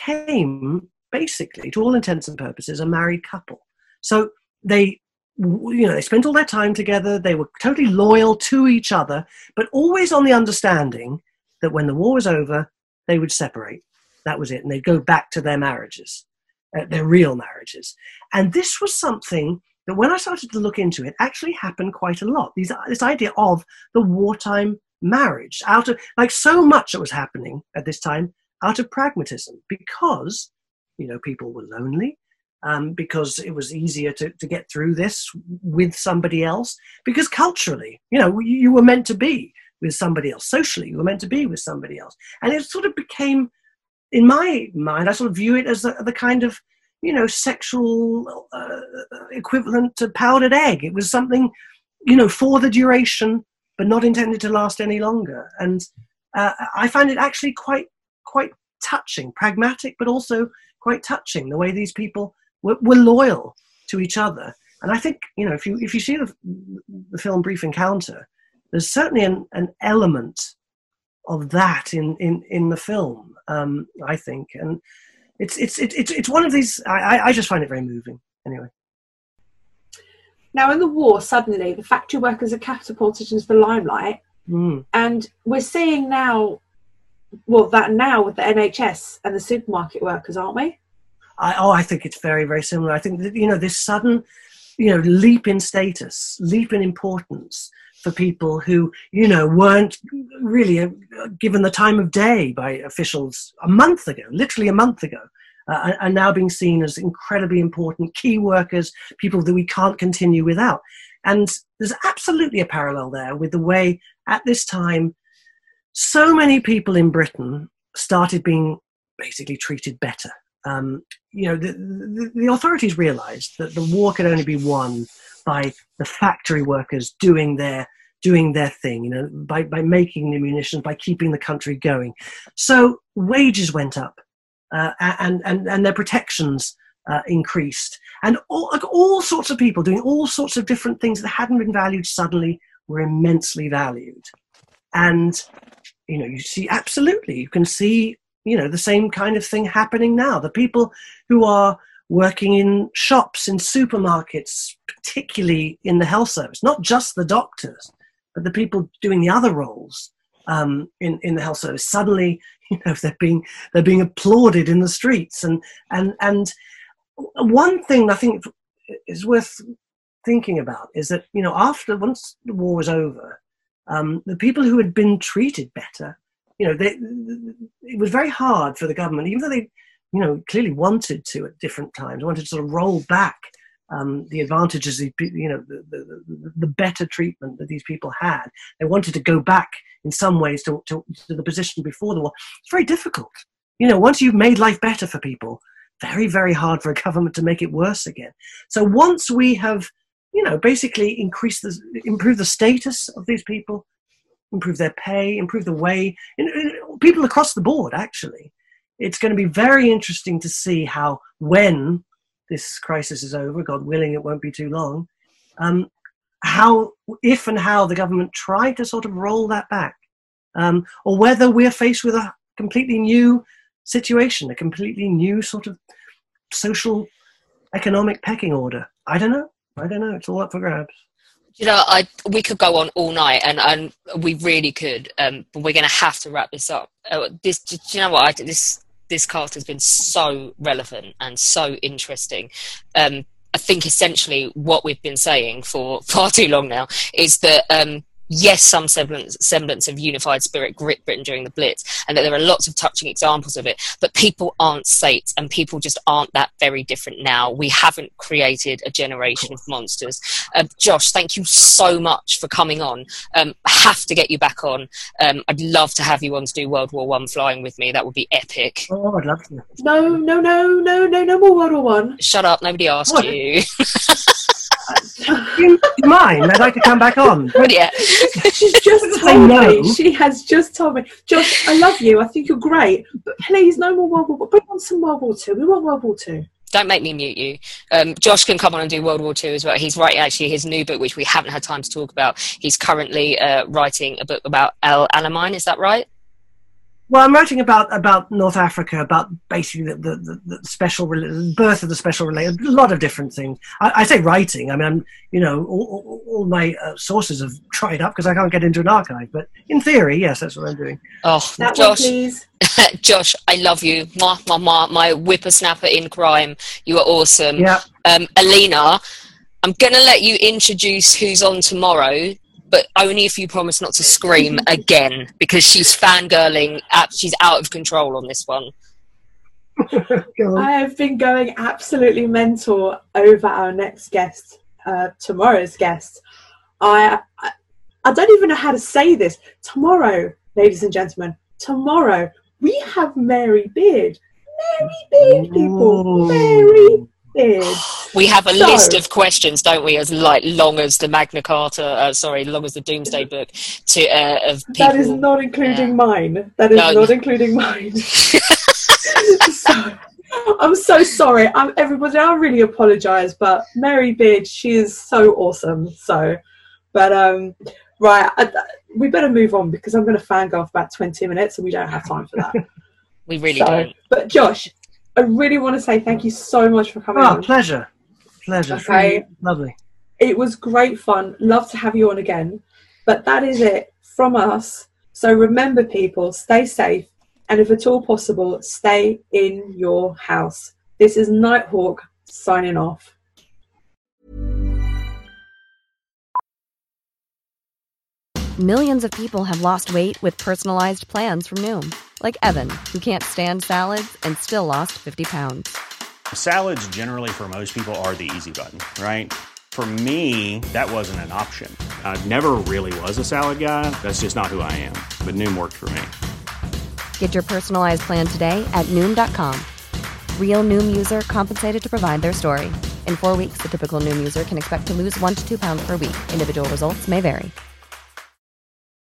became, basically, to all intents and purposes, a married couple. So they... you know, they spent all their time together. They were totally loyal to each other, but always on the understanding that when the war was over, they would separate. That was it. And they'd go back to their marriages, uh, their real marriages. And this was something that when I started to look into it, actually happened quite a lot. These, this idea of the wartime marriage, out of, like so much that was happening at this time, out of pragmatism, because, you know, people were lonely. Um, because it was easier to, to get through this with somebody else. Because culturally, you know, you, you were meant to be with somebody else. Socially, you were meant to be with somebody else. And it sort of became, in my mind, I sort of view it as the, the kind of, you know, sexual uh, equivalent to powdered egg. It was something, you know, for the duration, but not intended to last any longer. And uh, I find it actually quite, quite touching, pragmatic, but also quite touching, the way these people were, were loyal to each other. And I think, you know, if you if you see the, the film Brief Encounter, there's certainly an, an element of that in, in, in the film, um, I think. And it's it's it's it's one of these, I, I just find it very moving, anyway. Now, in the war, suddenly, the factory workers are catapulted into the limelight. Mm. And we're seeing now, well, that now with the N H S and the supermarket workers, aren't we? I, oh, I think it's very, very similar. I think that, you know, this sudden, you know, leap in status, leap in importance for people who, you know, weren't really uh, given the time of day by officials a month ago, literally a month ago, uh, are now being seen as incredibly important key workers, people that we can't continue without. And there's absolutely a parallel there with the way at this time so many people in Britain started being basically treated better. Um, you know, the, the, the authorities realized that the war could only be won by the factory workers doing their doing their thing, you know, by, by making the munitions, by keeping the country going. So wages went up, uh, and, and, and their protections uh, increased. And all, like all sorts of people doing all sorts of different things that hadn't been valued suddenly were immensely valued. And, you know, you see, absolutely, you can see, you know, the same kind of thing happening now. The people who are working in shops, in supermarkets, particularly in the health service, not just the doctors, but the people doing the other roles um, in, in the health service. Suddenly, You know, they're being they're being applauded in the streets, and and and one thing I think is worth thinking about is that, you know, after once the war was over, um, the people who had been treated better, you know, they, it was very hard for the government, even though they, you know, clearly wanted to at different times, wanted to sort of roll back um, the advantages, you know, the, the, the better treatment that these people had. They wanted to go back in some ways to, to, to the position before the war. It's very difficult. You know, once you've made life better for people, very, very hard for a government to make it worse again. So once we have, you know, basically increased the, improve the status of these people, improve their pay, improve the way, you know, people across the board, actually, it's going to be very interesting to see how, when this crisis is over, God willing, it won't be too long, um, how, if and how the government try to sort of roll that back, um, or whether we're faced with a completely new situation, a completely new sort of social, economic pecking order. I don't know. I don't know. It's all up for grabs. You know, I we could go on all night, and, and we really could, um, but we're going to have to wrap this up. Uh, this, do you know what? I, this this cast has been so relevant and so interesting. Um, I think essentially what we've been saying for far too long now is that, um, yes, some semblance, semblance of unified spirit gripped Britain during the Blitz, and that there are lots of touching examples of it, but people aren't saints, and people just aren't that very different now. We haven't created a generation of monsters. Um, Josh, thank you so much for coming on. Um, I have to get you back on. Um, I'd love to have you on to do World War One flying with me. That would be epic. Oh, I'd love to. No, no, no, no, no, no more World War One. Shut up, nobody asked What? you. You mind? I'd like to come back on. Yeah. She's just I told know. me. She has just told me. Josh, I love you. I think you're great. But please, no more World War One. Bring on some World War Two. We want World War Two. Don't make me mute you. Um, Josh can come on and do World War Two as well. He's writing actually his new book, which we haven't had time to talk about. He's currently uh, writing a book about Al Alamein. Is that right? Well, I'm writing about, about North Africa, about basically the, the, the, the special the birth of the special relation, a lot of different things. I, I say writing. I mean, I'm, you know, all, all, all my uh, sources have dried up because I can't get into an archive. But in theory, yes, that's what I'm doing. Oh, That one, Josh, please. Josh, I love you. Mwah, mwah, mwah, my whippersnapper in crime. You are awesome. Yeah. Um, Alina, I'm going to let you introduce who's on tomorrow, but only if you promise not to scream again, because she's fangirling. She's out of control on this one. Go on. I have been going absolutely mental over our next guest, uh, tomorrow's guest. I, I I don't even know how to say this. Tomorrow, ladies and gentlemen, tomorrow we have Mary Beard. Mary Beard, people. Ooh. Mary Beard. We have a So- list of questions, don't we, as like long as the Magna Carta, uh, sorry, long as the Doomsday Book, to uh, of people. That is not including yeah. mine. That is No. not including mine. So, I'm so sorry. I'm everybody. I really apologise, but Mary Beard, she is so awesome. So, but um, right, I, we better move on because I'm going to fangirl for about twenty minutes, and we don't have time for that. We really So, don't. but Josh, I really want to say thank you so much for coming Oh, on. pleasure. Pleasure. It's Okay. really lovely. It was great fun. Love to have you on again. But that is it from us. So remember, people, stay safe. And if at all possible, stay in your house. This is Nighthawk signing off. Millions of people have lost weight with personalized plans from Noom. Like Evan, who can't stand salads and still lost fifty pounds. Salads generally for most people are the easy button, right? For me, that wasn't an option. I never really was a salad guy. That's just not who I am. But Noom worked for me. Get your personalized plan today at Noom dot com. Real Noom user compensated to provide their story. In four weeks, the typical Noom user can expect to lose one to two pounds per week. Individual results may vary.